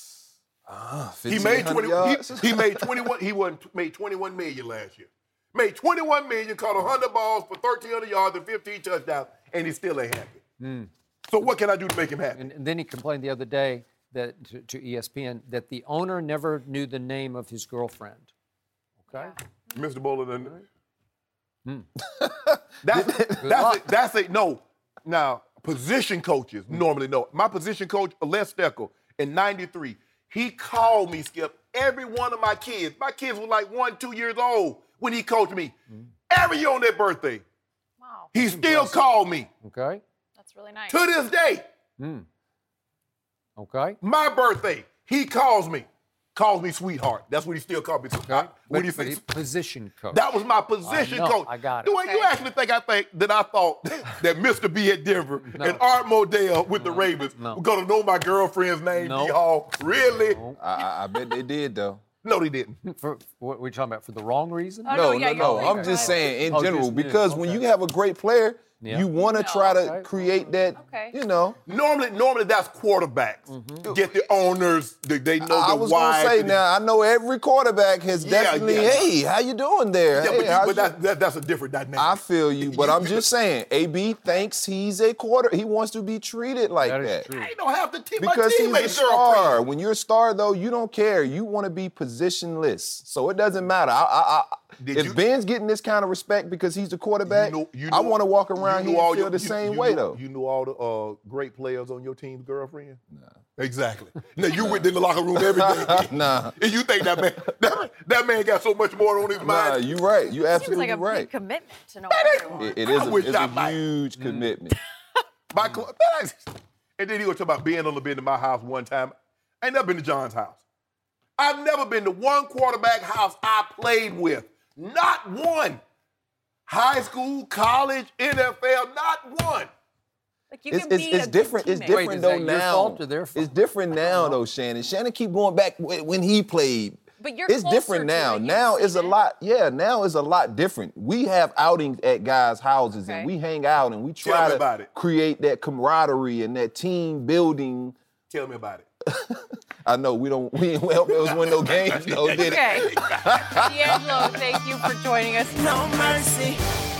Ah, He made twenty. yards. He, he made twenty-one. He won, made twenty-one million last year. Made twenty-one million, caught one hundred balls for thirteen hundred yards and fifteen touchdowns, and he still ain't happy. Mm. So what can I do to make him happy? And, and then he complained the other day that to, to E S P N that the owner never knew the name of his girlfriend. Okay. Mister Bowler, Hmm. that's that's a, that's a no. Now position coaches normally know. My position coach, Les Steckel, in ninety-three, he called me, Skip, every one of my kids. My kids were like one, two years old when he coached me. Every year on their birthday, Wow. he still called me Okay. That's really nice. to this day. Hmm. Okay. My birthday, he calls me, calls me sweetheart. That's what he still called me. Okay. I- What But- do you but say? he- position coach. That was my position I know, coach. I got it. The way you Okay. actually think I think that I thought that Mister B at Denver and Art Modell with the Ravens No. were gonna know my girlfriend's name, No. D Hall. Really? No. I, I, I bet they did though. No, they didn't. For what we talking about? For the wrong reason? Oh, No, no, no, yeah, no. you're I'm right. just saying in Oh, general just me. because when Okay. you have a great player, Yeah. you want to No. try to Okay. create that. Okay. You know. Normally, normally that's quarterbacks. Get the owners. They, they know Mm-hmm. I the was why. gonna say now. I know every quarterback has Yeah, definitely. yeah. Hey, how you doing there? Yeah, hey, but, you- how's but you-" that, that, that's a different dynamic. I feel you, but I'm just saying. A B thinks he's a quarter. He wants to be treated like That that. is true. I ain't know half the team. My Because he's a teammates star. girlfriend. When you're a star, though, you don't care. You want to be positionless. So it doesn't matter. I, I, I, Did if you- Ben's getting this kind of respect because he's the quarterback, You know- you I know- want to walk around you here know all and feel your- the you- same you way, know- though. You know all the uh, great players on your team's girlfriend? Nah. Exactly. Now, you went in the locker room every day. Nah. And you think that man, that, that man got so much more on his Nah, mind? you right. You Seems absolutely like a right. big commitment to know ain't- everyone. It, it is I a, wish it's I a might. huge commitment. My cl- and then he was talking about being on the been to my house one time. I ain't never been to John's house. I've never been to one quarterback house I played with. Not one. High school, college, N F L, not one. Like you It's, can it's, be it's a different. Good It's teammate. different Wait, is though that your now. fault or their fault? It's different now though, Shannon. Shannon keep going back when when he played. But you're It's closer different to now. it. You've Now seen is a it. lot. Yeah, now is a lot different. We have outings at guys' houses Okay. and we hang out and we Tell try me to about it. create that camaraderie and that team building. Tell me about it. I know we don't we ain't help us win no games though, did it? Okay. D'Angelo, thank you for joining us. No mercy.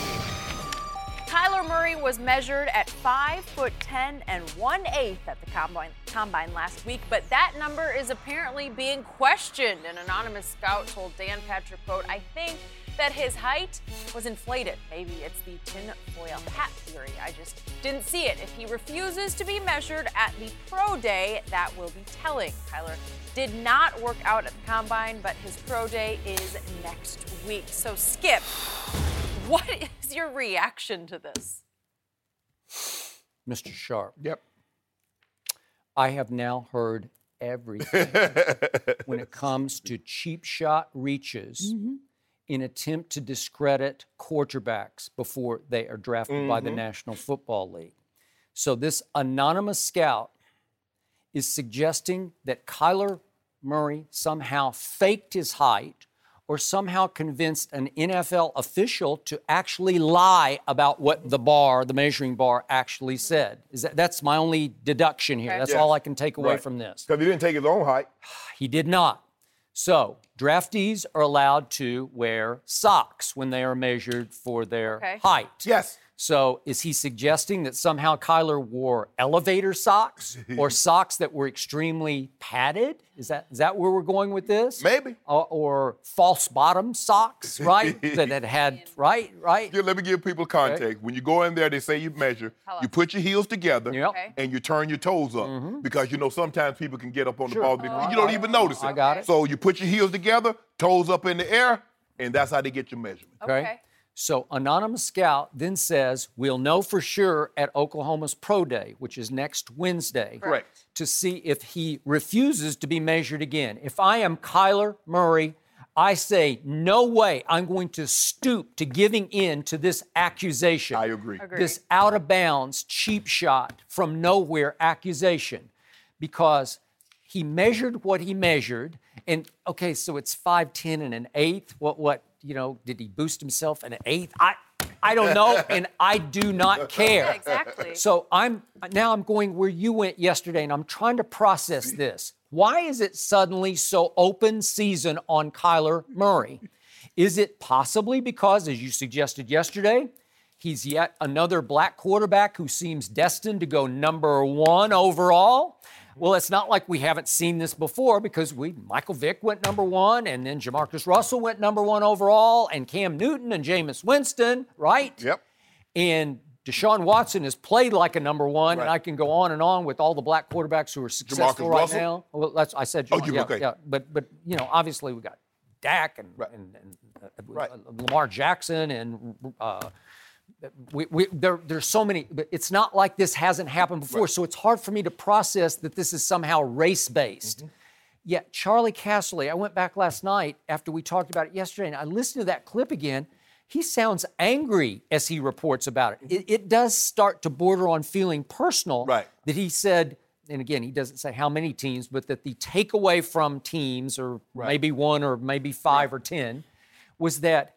Kyler Murray was measured at five foot ten and one eighth at the combine, combine last week, but that number is apparently being questioned. An anonymous scout told Dan Patrick, quote, "I think that his height was inflated. Maybe it's the tinfoil hat theory. I just didn't see it. If he refuses to be measured at the pro day, that will be telling." Kyler did not work out at the combine, but his pro day is next week. So, Skip, what is your reaction to this? Mister Sharp, Yep. I have now heard everything when it comes to cheap shot reaches in attempt to discredit quarterbacks before they are drafted by the National Football League. So this anonymous scout is suggesting that Kyler Murray somehow faked his height or somehow convinced an N F L official to actually lie about what the bar, the measuring bar, actually said. Is that, that's my only deduction here. Okay. That's Yes. all I can take away Right. from this. Because he didn't take his own height. He did not. So, draftees are allowed to wear socks when they are measured for their Okay. height. Yes. So is he suggesting that somehow Kyler wore elevator socks or socks that were extremely padded? Is that is that where we're going with this? Maybe. Or, or false bottom socks, right? that had had, right, right? Yeah, let me give people context. Okay. When you go in there, they say you measure. Hello. You put your heels together, Yep. Okay. and you turn your toes up. Mm-hmm. Because, you know, sometimes people can get up on Sure. the ball. Oh, you don't even notice it. I got it. So you put your heels together, toes up in the air, and that's how they get your measurement. Okay. Okay. So Anonymous Scout then says, we'll know for sure at Oklahoma's Pro Day, which is next Wednesday, Correct. to see if he refuses to be measured again. If I am Kyler Murray, I say, no way I'm going to stoop to giving in to this accusation. I agree. Agreed. This out of bounds, cheap shot from nowhere accusation, because he measured what he measured. And okay, so it's five ten and an eighth. What, what, you know, did he boost himself an eighth? I, I don't know, and I do not care. Yeah, exactly. So I'm now I'm going where you went yesterday, and I'm trying to process this. Why is it suddenly so open season on Kyler Murray? Is it possibly because, as you suggested yesterday, he's yet another black quarterback who seems destined to go number one overall? Well, it's not like we haven't seen this before, because we Michael Vick went number one, and then Jamarcus Russell went number one overall, and Cam Newton and Jameis Winston, right? Yep. And Deshaun Watson has played like a number one, Right. and I can go on and on with all the black quarterbacks who are successful Jamarcus right Russell? now. Well, that's I said. Oh, Jamar- you- yeah, okay. yeah. But but you know, obviously we got Dak and Right. and, and uh, Right. Lamar Jackson and. Uh, We, we, there, there's so many, but it's not like this hasn't happened before, Right. so it's hard for me to process that this is somehow race-based. Mm-hmm. Yet Charlie Casserly, I went back last night after we talked about it yesterday, and I listened to that clip again. He sounds angry as he reports about it. It, it does start to border on feeling personal. Right. That he said, and again, he doesn't say how many teams, but that the takeaway from teams, or Right. maybe one or maybe five or ten, was that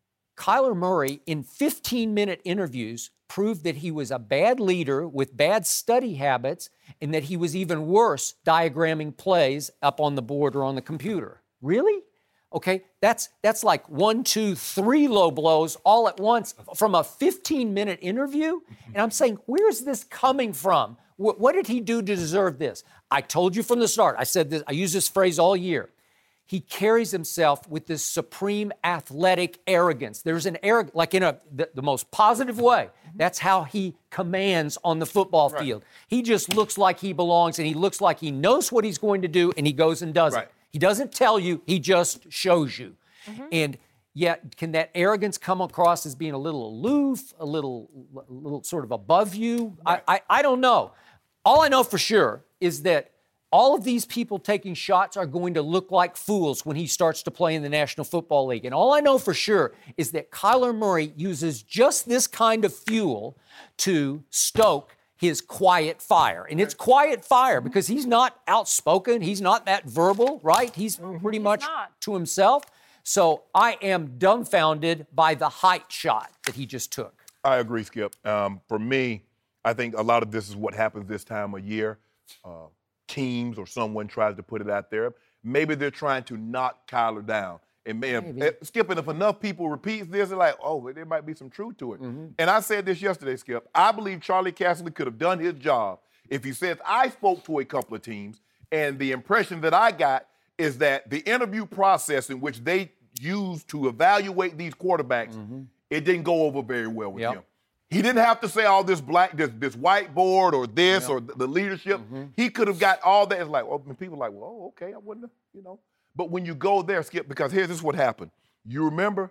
Kyler Murray, in fifteen-minute interviews, proved that he was a bad leader with bad study habits, and that he was even worse diagramming plays up on the board or on the computer. Really? Okay, that's that's like one, two, three low blows all at once from a fifteen-minute interview. And I'm saying, where's this coming from? What, what did he do to deserve this? I told you from the start. I said this. I use this phrase all year. He carries himself with this supreme athletic arrogance. There's an arrogance, like in a the, the most positive way. That's how he commands on the football Right. field. He just looks like he belongs, and he looks like he knows what he's going to do, and he goes and does Right. it. He doesn't tell you, he just shows you. And yet, can that arrogance come across as being a little aloof, a little, a little sort of above you? Right. I, I, I don't know. All I know for sure is that all of these people taking shots are going to look like fools when he starts to play in the National Football League. And all I know for sure is that Kyler Murray uses just this kind of fuel to stoke his quiet fire. And it's quiet fire because he's not outspoken. He's not that verbal, right? He's pretty much not. to himself. So I am dumbfounded by the height shot that he just took. I agree, Skip. Um, for me, I think a lot of this is what happens this time of year. Uh, teams or someone tries to put it out there. Maybe they're trying to knock Kyler down. And may have, Maybe. eh, Skip, and if enough people repeat this, they're like, oh, there might be some truth to it. Mm-hmm. And I said this yesterday, Skip. I believe Charlie Casserly could have done his job if he says, I spoke to a couple of teams, and the impression that I got is that the interview process in which they used to evaluate these quarterbacks, it didn't go over very well with Yep. him. He didn't have to say all this black, this, this whiteboard or this or the, the leadership. He could have got all that. It's like, oh, people are like, well, oh, okay, I wouldn't have, you know. But when you go there, Skip, because here's this what happened. You remember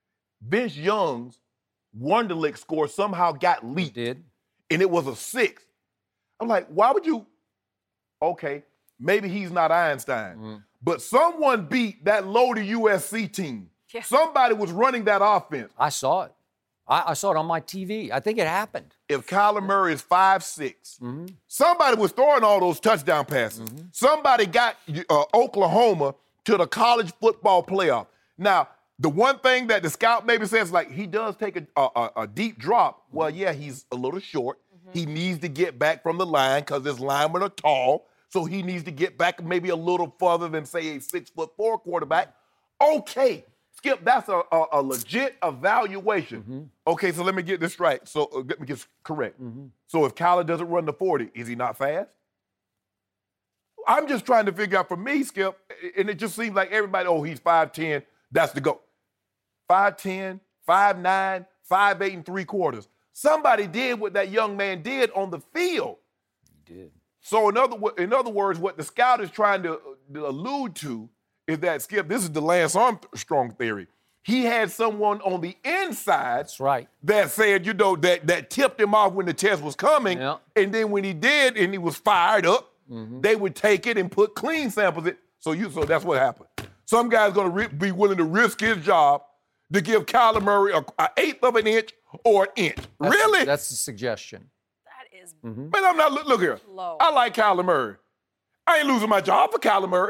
Vince Young's Wonderlic score somehow got leaked, Did. and it was a six. I'm like, why would you? Okay, maybe he's not Einstein, but someone beat that loaded U S C team. Yeah. Somebody was running that offense. I saw it. I, I saw it on my T V. I think it happened. If Kyler Murray is five six, somebody was throwing all those touchdown passes. Somebody got uh, Oklahoma to the college football playoff. Now, the one thing that the scout maybe says, like, he does take a, a, a deep drop. Well, yeah, he's a little short. He needs to get back from the line because his linemen are tall. So he needs to get back maybe a little further than, say, a six foot four quarterback. Okay, Skip, that's a, a, a legit evaluation. Mm-hmm. Okay, so let me get this right. So uh, let me get this correct. Mm-hmm. So if Kyler doesn't run the forty, is he not fast? I'm just trying to figure out for me, Skip, and it just seems like everybody, oh, he's five ten, that's the GOAT. five ten, five nine, five eight and three quarters. Somebody did what that young man did on the field. He did. So in other, in other words, what the scout is trying to, to allude to is that, Skip, this is the Lance Armstrong theory. He had someone on the inside That's right. that said, you know, that, that tipped him off when the test was coming. Yeah. And then when he did and he was fired up, Mm-hmm. they would take it and put clean samples in. So you, so that's what happened. Some guy's going to re- be willing to risk his job to give Kyler Murray a, a eighth of an inch or an inch. That's really? The, that's the suggestion. That is Mm-hmm. Man, I'm not, look, look here. low. I like Kyler Murray. I ain't losing my job for Kyler Murray.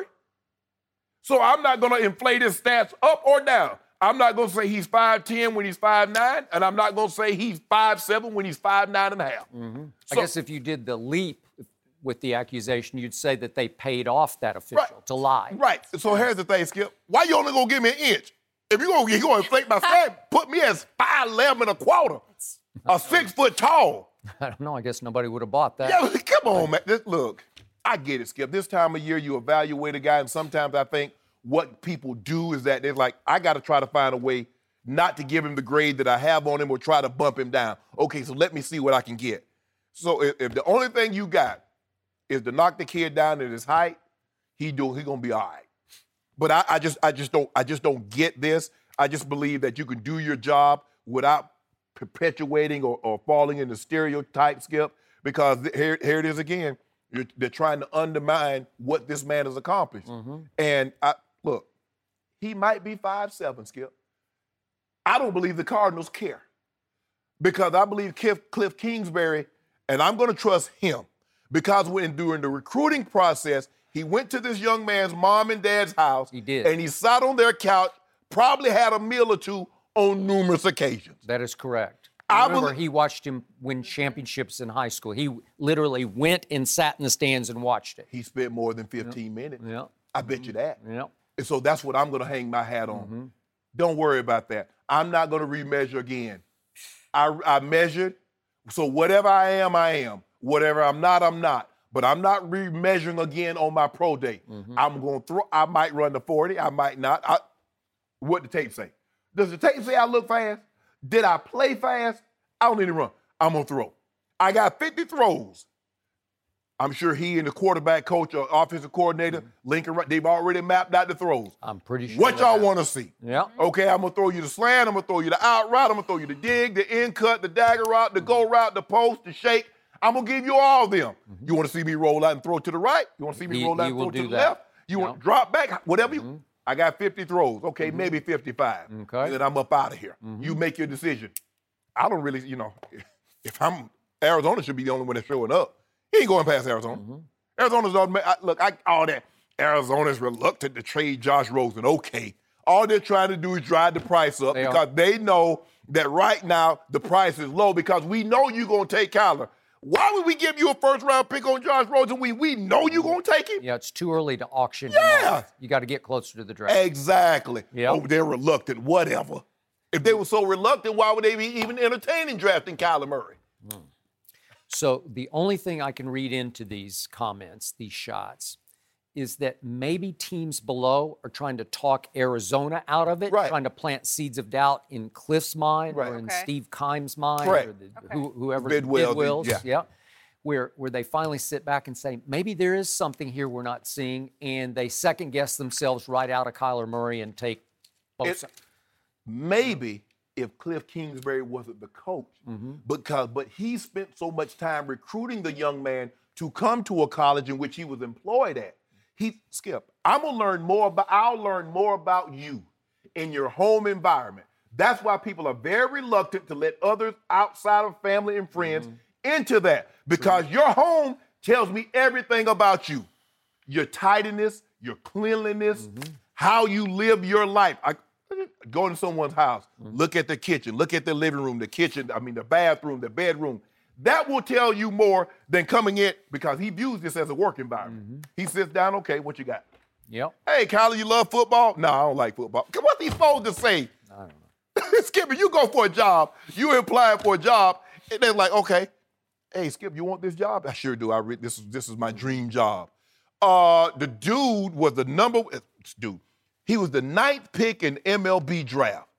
So I'm not going to inflate his stats up or down. I'm not going to say he's five ten when he's five nine, and I'm not going to say he's five seven when he's five nine and a half. Mm-hmm. So- I guess if you did the leap with the accusation, you'd say that they paid off that official Right. to lie. Right. So here's the thing, Skip. Why you only gonna give me an inch? If you're gonna, you gonna inflate my stat, put me as five eleven and a quarter, a six foot tall. I don't know. I guess nobody would have bought that. Yeah, come on, man. This, look, I get it, Skip. This time of year, you evaluate a guy, and sometimes I think what people do is that they're like, I got to try to find a way not to give him the grade that I have on him or try to bump him down. Okay, so let me see what I can get. So if, if the only thing you got is to knock the kid down at his height, he do he gonna be all right. But I, I just I just don't I just don't get this. I just believe that you can do your job without perpetuating or, or falling into stereotype, Skip, because here, here it is again. You're, they're trying to undermine what this man has accomplished. Mm-hmm. And I, look, he might be five seven, Skip. I don't believe the Cardinals care because I believe Cliff, Cliff Kingsbury, and I'm going to trust him because when during the recruiting process, he went to this young man's mom and dad's house. He did. And he sat on their couch, probably had a meal or two on numerous occasions. That is correct. I I remember belie- he watched him win championships in high school. He literally went and sat in the stands and watched it. He spent more than fifteen minutes. Yeah. I bet you that. Yeah. And so that's what I'm going to hang my hat on. Don't worry about that. I'm not going to remeasure again. I, I measured. So whatever I am, I am. Whatever I'm not, I'm not. But I'm not remeasuring again on my pro day. I'm going to throw. I might run the forty. I might not. I, what the tape say? Does the tape say I look fast? Did I play fast? I don't need to run. I'm going to throw. I got fifty throws. I'm sure he and the quarterback coach or offensive coordinator, Lincoln, Ri- they've already mapped out the throws. I'm pretty sure. What that y'all happened. want to see? Yeah. Okay, I'm going to throw you the slant. I'm going to throw you the out route. I'm going to throw you the dig, the in cut, the dagger route, the go route, the post, the shake. I'm going to give you all of them. You want to see me roll out and throw to the right? You want to see me He- roll out he and will throw to do the that. left? You want Yeah. to drop back? Whatever you. I got fifty throws. Okay, maybe fifty-five. Okay. And then I'm up out of here. You make your decision. I don't really, you know, if I'm, Arizona should be the only one that's showing up. He ain't going past Arizona. Arizona's all, I, look, I, all that, Arizona's reluctant to trade Josh Rosen. Okay. All they're trying to do is drive the price up They are. because they know that right now the price is low because we know you're going to take Kyler. Why would we give you a first round pick on Josh Rosen when we know you're going to take him? Yeah, it's too early to auction him Yeah. off. You got to get closer to the draft. Exactly. Yep. Oh, they're reluctant, whatever. If they were so reluctant, why would they be even entertaining drafting Kyler Murray? So the only thing I can read into these comments, these shots, is that maybe teams below are trying to talk Arizona out of it, Right. trying to plant seeds of doubt in Cliff's mind Right. or in Okay. Steve Keim's mind Correct. or the, who, whoever Bidwell, the- Bidwell's, yeah. yeah. Where, where they finally sit back and say, maybe there is something here we're not seeing, and they second guess themselves right out of Kyler Murray and take both It- sides. Maybe if Cliff Kingsbury wasn't the coach, because but he spent so much time recruiting the young man to come to a college in which he was employed at. He Skip, I'm gonna learn more about. I'll learn more about you in your home environment. That's why people are very reluctant to let others outside of family and friends into that because your home tells me everything about you, your tidiness, your cleanliness, how you live your life. I, go into someone's house, look at the kitchen, look at the living room, the kitchen, I mean, the bathroom, the bedroom. That will tell you more than coming in because he views this as a work environment. He sits down, okay, what you got? Yep. Hey, Kyler, you love football? No, I don't like football. What these folks to say? I don't know. Skip, you go for a job. You apply for a job, and they're like, okay, hey, Skip, you want this job? I sure do. I re- this is this is my dream job. Uh, the dude was the number dude. He was the ninth pick in M L B draft.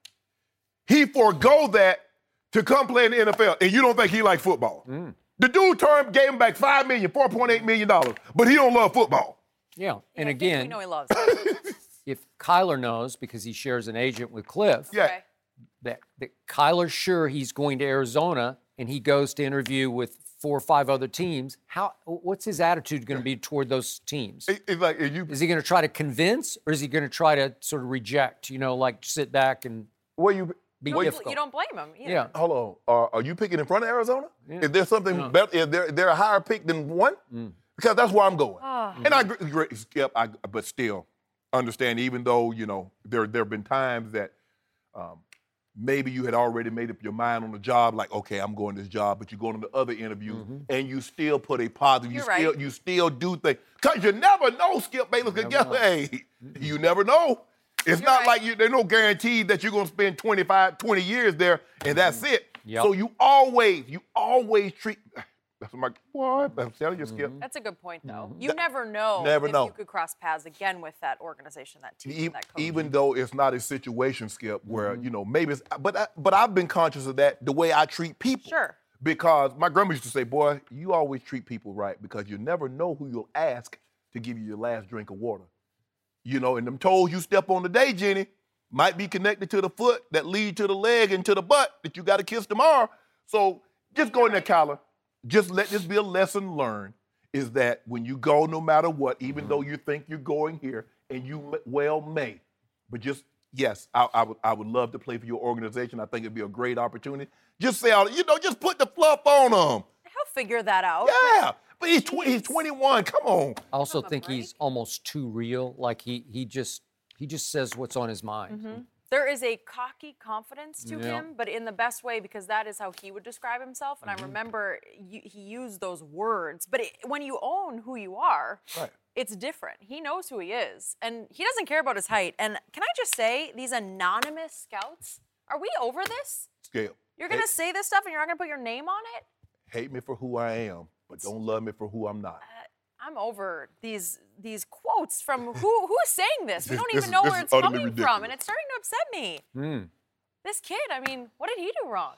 He forego that to come play in the N F L, and you don't think he likes football. Mm. The dude turned, gave him back five million dollars, four point eight million dollars, but he don't love football. Yeah, and I again, think we know he loves it. if Kyler knows, because he shares an agent with Cliff, Yeah. Okay. that, that Kyler's sure he's going to Arizona and he goes to interview with four or five other teams, how what's his attitude going to be toward those teams? It- it's like if you. Is he going to try to convince or is he going to try to sort of reject, you know, like sit back and Where you? be You don't, difficult? you don't blame him either. Yeah. Hold on. Are, are you picking in front of Arizona? Yeah. Is there something Yeah. better? Is there, is there a higher pick than one? Mm. Because that's where I'm going. Ah. And I agree, agree- Skip, I, but still, understand. Even though you know there there have been times that um, maybe you had already made up your mind on the job, like okay, I'm going to this job, but you go to the other interviews Mm-hmm. and you still put a positive. You You're still right. you still do things because you never know, Skip Bayless. Because guess know. what? Hey, you never know. It's You're not right. like you. There's no guarantee that you're going to spend twenty-five, twenty years there and that's it. Yep. So you always, you always treat. That's my boy. I'm telling you, Skip. That's a good point, though. You never know Never if know. you could cross paths again with that organization, that team, E- that coach. even though it's not a situation, Skip, where you know maybe it's, but I, but I've been conscious of that the way I treat people. Sure. Because my grandma used to say, "Boy, you always treat people right because you never know who you'll ask to give you your last drink of water." You know, and them toes you step on today, Jenny, might be connected to the foot that lead to the leg and to the butt that you got to kiss tomorrow. So just go in there, Kyler. Just let this be a lesson learned. Is that when you go, no matter what, even though you think you're going here, and you m- well may, but just yes, I, I would I would love to play for your organization. I think it'd be a great opportunity. Just say all, you know, just put the fluff on them. He'll figure that out. Yeah, but he's tw- he's twenty-one. Come on. I also Give him a think he's break. almost too real. Like he he just he just says what's on his mind. Mm-hmm. There is a cocky confidence to Yeah. him, but in the best way because that is how he would describe himself. And I remember you, he used those words. But it, when you own who you are, Right. it's different. He knows who he is, and he doesn't care about his height. And can I just say, these anonymous scouts, are we over this? Skip. You're going to hate, say this stuff and you're not going to put your name on it? hate me for who I am, but don't love me for who I'm not. I'm over these these quotes from who who is saying this? We don't This even is- know this where is it's utterly coming ridiculous. from, and it's starting to upset me. Mm. This kid, I mean, what did he do wrong?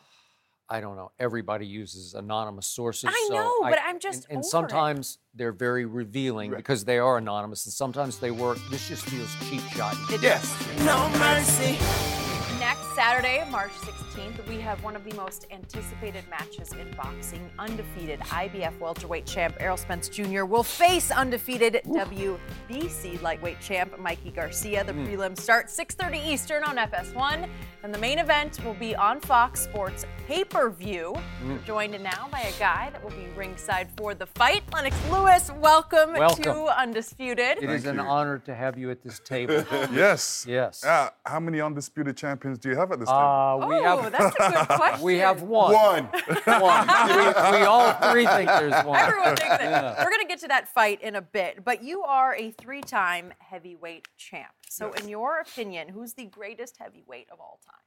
I don't know. Everybody uses anonymous sources. I so know, but I'm just and, and over it. sometimes they're very revealing Right. because they are anonymous, and sometimes they work. This just feels cheap shot. It Yes. No mercy. Next Saturday, March sixteenth, we have one of the most anticipated matches in boxing. Undefeated I B F welterweight champ Errol Spence Junior will face undefeated W B C lightweight champ Mikey Garcia. The prelims start six thirty Eastern on F S one, and the main event will be on Fox Sports pay-per-view. We're joined now by a guy that will be ringside for the fight. Lennox Lewis, welcome, Welcome. to Undisputed. It is an you. honor to have you at this table. Yes. Yes. Uh, how many undisputed champions do you have at this table? Uh, we oh, have that's a good question. we have one. One. One. we, we all three think there's one. Everyone thinks it. We're going to get to that fight in a bit, but you are a three-time heavyweight champ. So in your opinion, who's the greatest heavyweight of all time?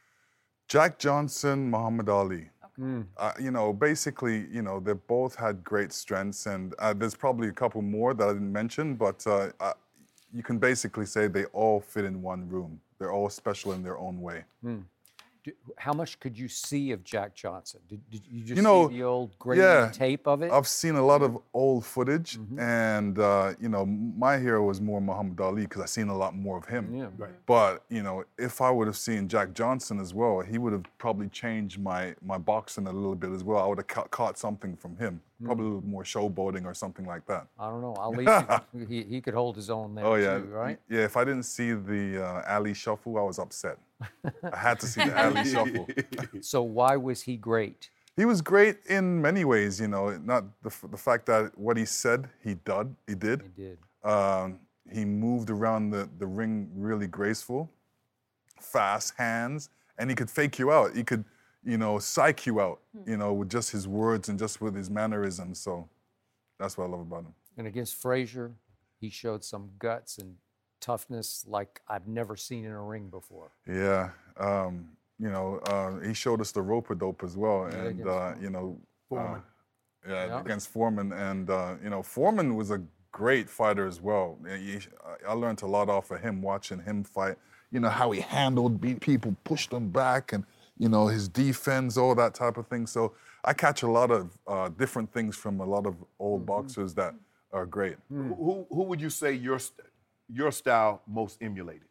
Jack Johnson, Muhammad Ali. Uh, you know, basically, you know, they both had great strengths, and uh, there's probably a couple more that I didn't mention, but uh, uh, you can basically say they all fit in one room. They're all special in their own way. Do- How much could you see of Jack Johnson? Did, did you just You know, see the old grainy yeah, tape of it? I've seen a lot of old footage, Mm-hmm. and uh, you know, my hero was more Muhammad Ali because I've seen a lot more of him. Yeah. Right. But you know, if I would have seen Jack Johnson as well, he would have probably changed my my boxing a little bit as well. I would have ca- caught something from him, Mm. probably a little more showboating or something like that. I don't know. Ali, he, he could hold his own there Oh yeah, too, right? yeah. If I didn't see the uh, Ali Shuffle, I was upset. I had to see the Ali Shuffle. So why was he great? He was great in many ways, you know. Not the, f- the fact that what he said, he did. He did. He did. Um, he moved around the, the ring really graceful, fast hands, and he could fake you out. He could, you know, psych you out, you know, with just his words and just with his mannerisms. So that's what I love about him. And against Frazier, he showed some guts and toughness like I've never seen in a ring before. Yeah, um, you know, uh, he showed us the rope-a-dope as well, Yeah, and against uh, you know, Foreman. Uh, yeah, Yeah. against Foreman, and uh, you know, Foreman was a great fighter as well. Yeah, he- I learned a lot off of him watching him fight. You know how he handled beat people, pushed them back, and you know his defense, all that type of thing. So I catch a lot of uh, different things from a lot of old boxers that are great. Who who would you say your st- your style most emulated?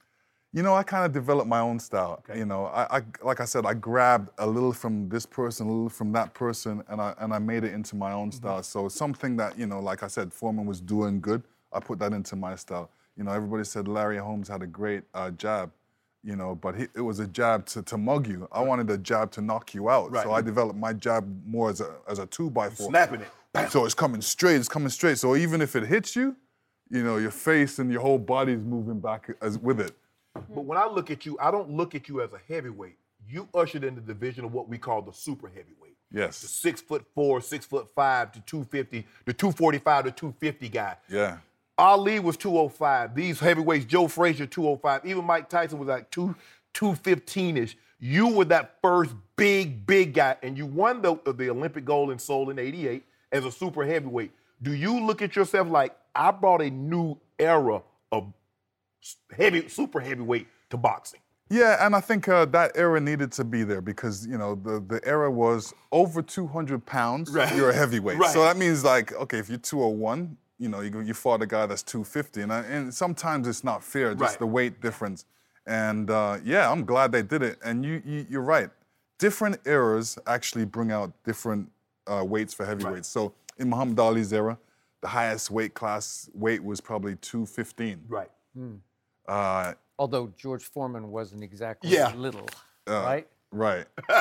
You know, I kind of developed my own style. You know, I, I like I said, I grabbed a little from this person, a little from that person, and I and I made it into my own style. So something that, you know, like I said, Foreman was doing good, I put that into my style. You know, everybody said Larry Holmes had a great uh, jab, you know, but he, it was a jab to, to mug you. I wanted a jab to knock you out. Right. So I developed my jab more as a as a two by four. Snapping it. Bam. So it's coming straight, it's coming straight. So even if it hits you, you know, your face and your whole body's moving back as with it. But when I look at you, I don't look at you as a heavyweight. You ushered in the division of what we call the super heavyweight. The Yes. six foot four, six foot five to two fifty, the two forty-five to two fifty guy. Yeah. Ali was two oh five. These heavyweights, Joe Frazier, two oh five. Even Mike Tyson was like two, two fifteen-ish. You were that first big, big guy, and you won the, the Olympic gold in Seoul in eighty-eight as a super heavyweight. Do you look at yourself like, I brought a new era of heavy, super heavyweight to boxing? Yeah, and I think uh, that era needed to be there because, you know, the, the era was over two hundred pounds, Right. you're a heavyweight. Right. So that means, like, okay, if you're two oh one, you know, you, go- you fought a guy that's two fifty, and, I, and sometimes it's not fair, just Right. the weight difference. And, uh, yeah, I'm glad they did it. And you, you, you're right. Different eras actually bring out different uh, weights for heavyweights. So in Muhammad Ali's era, the highest weight class weight was probably two fifteen. Right. Uh, Although George Foreman wasn't exactly Yeah. little, Uh, right? Right.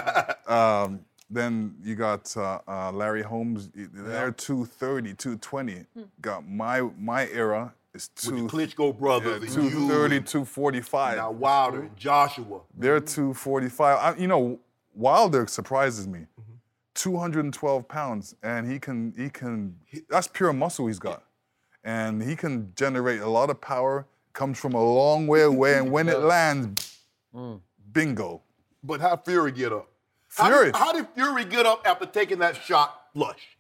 um, then you got uh, uh, Larry Holmes. They're two thirty, two twenty. Got my my era is With two, the Klitschko brothers and two you thirty, and two forty-five. now Wilder and Joshua. They're two forty-five. I, you know, Wilder surprises me. two hundred twelve pounds, and he can he can. That's pure muscle he's got, and he can generate a lot of power. Comes from a long way away, and when it lands, bingo. But how Fury get up? How Fury. did, how did Fury get up after taking that shot flush?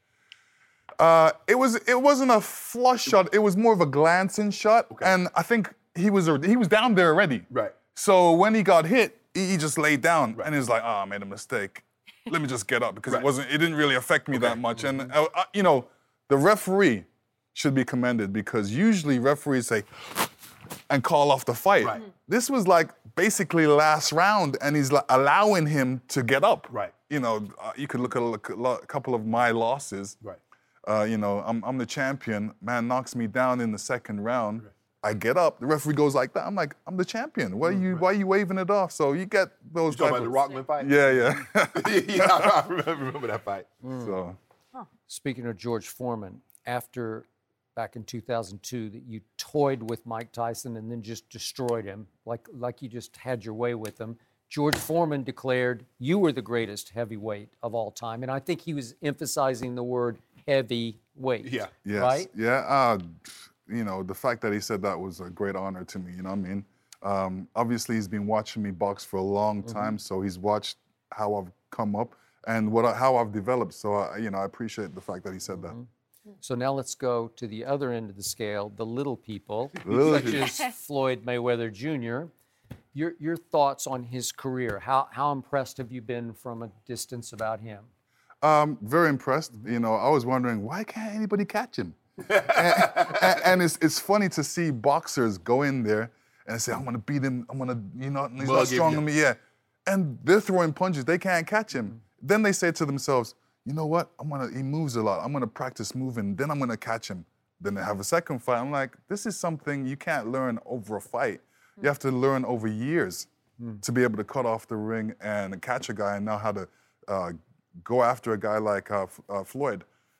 Uh, it was it wasn't a flush shot. It was more of a glancing shot, and I think he was he was down there already. Right. So when he got hit, he, he just laid down, and he was like, "Oh, I made a mistake. Let me just get up," because Right. it wasn't it didn't really affect me that much. And uh, uh, you know, the referee should be commended because usually referees say and call off the fight. Right. This was like basically last round, and he's like allowing him to get up. Right. You know, uh, you could look at a, look at a couple of my losses. Right. Uh, you know, I'm, I'm the champion. Man knocks me down in the second round. I get up. The referee goes like that. I'm like, I'm the champion. Why are you Why are you waving it off? So you get those. You talking type about the of- Rockman fight? Yeah, yeah. yeah, I remember, remember that fight. So Speaking of George Foreman, after back in two thousand two that you toyed with Mike Tyson and then just destroyed him, like like you just had your way with him, George Foreman declared you were the greatest heavyweight of all time, and I think he was emphasizing the word heavyweight. Yeah. yes, Right? yeah. Uh, you know, the fact that he said that was a great honor to me. You know what I mean? Um, obviously, he's been watching me box for a long time, so he's watched how I've come up and what I, how I've developed. So I, you know, I appreciate the fact that he said that. So now let's go to the other end of the scale, the little people, Little such people. as Floyd Mayweather Junior Your your thoughts on his career? How how impressed have you been from a distance about him? Um, very impressed. You know, I was wondering why can't anybody catch him? and and, and it's it's funny to see boxers go in there and say, "I'm gonna beat him. I'm gonna, you know, he's Mug not him, strong yeah. than me." Yeah, and they're throwing punches. They can't catch him. Then they say to themselves, "You know what? I'm gonna. He moves a lot. I'm gonna practice moving. Then I'm gonna catch him." Then they have a second fight. I'm like, this is something you can't learn over a fight. You have to learn over years to be able to cut off the ring and catch a guy and know how to uh, go after a guy like uh, F- uh, Floyd.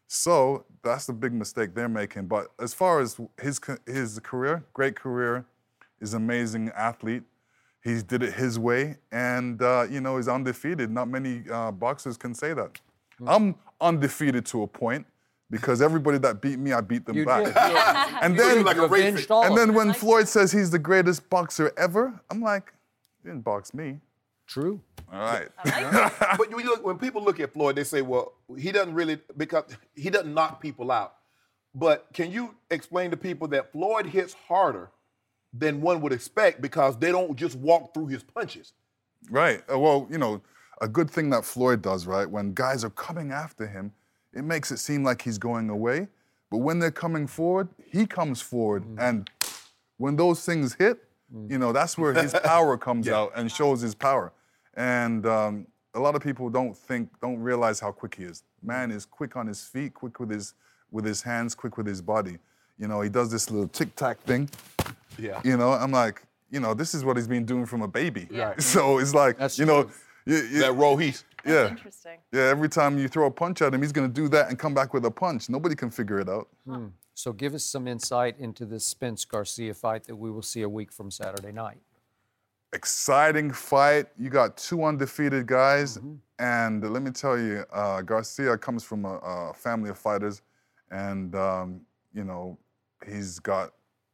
So that's the big mistake they're making. But as far as his ca- his career, great career, is amazing athlete. He did it his way, and uh, you know he's undefeated. Not many uh, boxers can say that. I'm undefeated to a point. because everybody that beat me, I beat them You back. did. And You then, like You a racist. avenged all and of then them. when Floyd says he's the greatest boxer ever, I'm like, you didn't box me. True. All right. But you look, when people look at Floyd, they say, well, he doesn't really, because he doesn't knock people out. But can you explain to people that Floyd hits harder than one would expect because they don't just walk through his punches? Right. Uh, Well, you know, a good thing that Floyd does, right, when guys are coming after him, it makes it seem like he's going away. But when they're coming forward, he comes forward. Mm. And when those things hit, you know, that's where his power comes out and shows his power. And um, a lot of people don't think, don't realize how quick he is. Man is quick on his feet, quick with his with his hands, quick with his body. You know, he does this little tic-tac thing. Yeah. You know, I'm like, you know, this is what he's been doing from a baby. Right. So it's like, That's you know, true. you, you, That Rohis. yeah. Interesting. Yeah, every time you throw a punch at him, he's going to do that and come back with a punch. Nobody can figure it out. So give us some insight into this Spence Garcia fight that we will see a week from Saturday night. Exciting fight. You got two undefeated guys. And let me tell you, uh, Garcia comes from a, a family of fighters. And, um, you know, he's got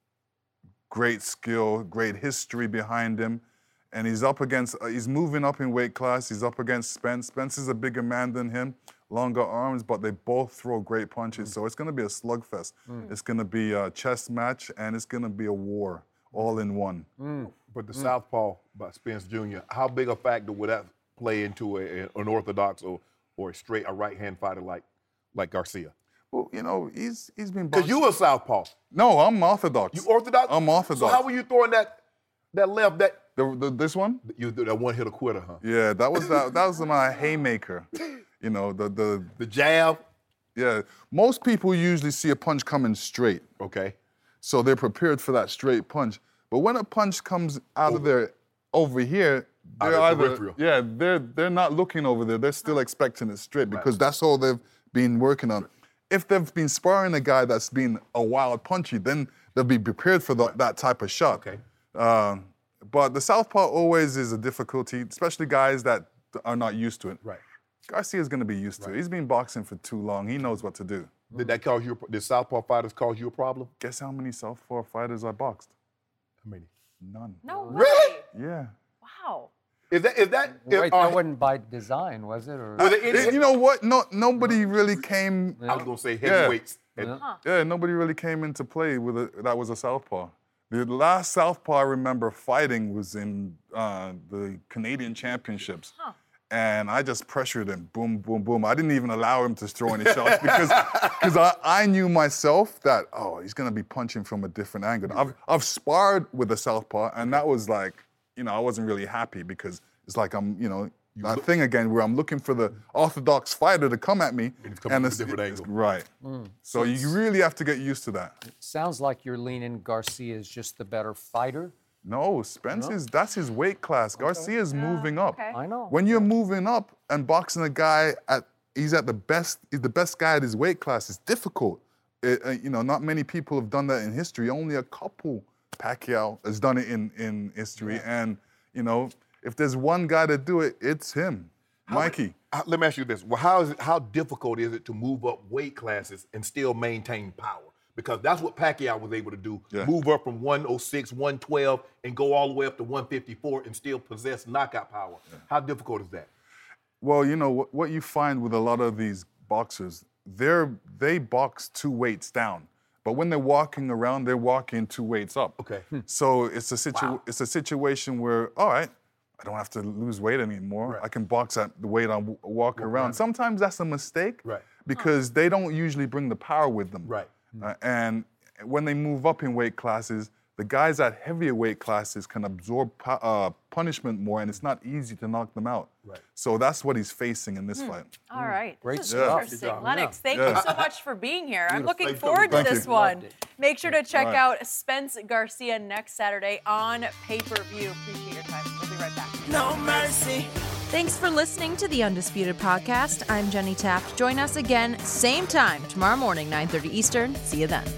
great skill, great history behind him. And he's up against, uh, he's moving up in weight class. He's up against Spence. Spence is a bigger man than him, longer arms, but they both throw great punches. So it's going to be a slugfest. It's going to be a chess match, and it's going to be a war, all in one. But the Southpaw by Spence Junior, how big a factor would that play into a, an orthodox or, or a straight, a right-hand fighter like, like Garcia? Well, you know, he's he's been Because boxing. you a Southpaw. No, I'm orthodox. You orthodox? I'm orthodox. So how were you throwing that that left, that The, the, this one? you that one hit a quitter, huh? Yeah, that was that, that was my haymaker. You know, the the The jab. yeah. Most people usually see a punch coming straight, Okay. so they're prepared for that straight punch. But when a punch comes out of there over here, Out they're of the either peripheral. yeah, they're they're not looking over there. They're still expecting it straight because that's all they've been working on. If they've been sparring a guy that's been a wild punchy, then they'll be prepared for the, that type of shot. Okay. Um, but the southpaw always is a difficulty, especially guys that are not used to it. Right. Garcia's going to be used to it. He's been boxing for too long. He knows what to do. Did that cause you? Did Southpaw fighters cause you a problem? Guess how many southpaw fighters I boxed? How many? None. No way. Really? Yeah. Wow. Is that is that? Wait, if, uh, that wasn't by design, was it? Or were there any- You know what? No, nobody really came. I was gonna say heavyweights. And Yeah, nobody really came into play with a, that was a southpaw. The last southpaw I remember fighting was in uh, the Canadian Championships. And I just pressured him, boom, boom, boom. I didn't even allow him to throw any shots because because I, I knew myself that, oh, he's gonna be punching from a different angle. I've, I've sparred with a southpaw, and that was like, you know, I wasn't really happy because it's like I'm, you know, that thing again where I'm looking for the orthodox fighter to come at me. And it's coming from a different it's- angle. Right. So you really have to get used to that. sounds like you're leaning Garcia is just the better fighter. No, Spence is, that's his weight class. Garcia's moving up. okay. I know. When you're moving up and boxing a guy at, he's at the best, he's the best guy at his weight class, it's difficult. It, uh, you know, not many people have done that in history. Only a couple. Pacquiao has done it in, in history. And, you know, if there's one guy to do it, it's him, Mikey. Uh, let me ask you this: Well, how is it? How difficult is it to move up weight classes and still maintain power? Because that's what Pacquiao was able to do: Yeah. move up from one oh six, one twelve, and go all the way up to one fifty-four and still possess knockout power. How difficult is that? Well, you know, what, what you find with a lot of these boxers, they're, they box two weights down. But when they're walking around, they're walking two weights up. Okay. So it's a situ- it's a situation where, all right, I don't have to lose weight anymore. Right. I can box at the weight I'm w- walking around. around. Sometimes that's a mistake. Right. Because they don't usually bring the power with them. Right. Uh, and when they move up in weight classes, the guys at heavier weight classes can absorb pu- uh, punishment more, and it's not easy to knock them out. Right. So that's what he's facing in this fight. All right. Great this is stuff. interesting. Good job. Lennox, thank Yeah. you so much for being here. I'm looking Thank you. forward to Thank this you. one. Loved it. Make sure to check All right. out Spence Garcia next Saturday on pay-per-view. Appreciate your time. We'll be right back. No mercy. Thanks for listening to the Undisputed Podcast. I'm Jenny Taft. Join us again, same time, tomorrow morning, nine thirty Eastern. See you then.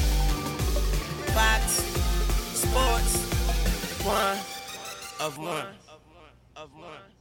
Fox Sports. One of one. Of one.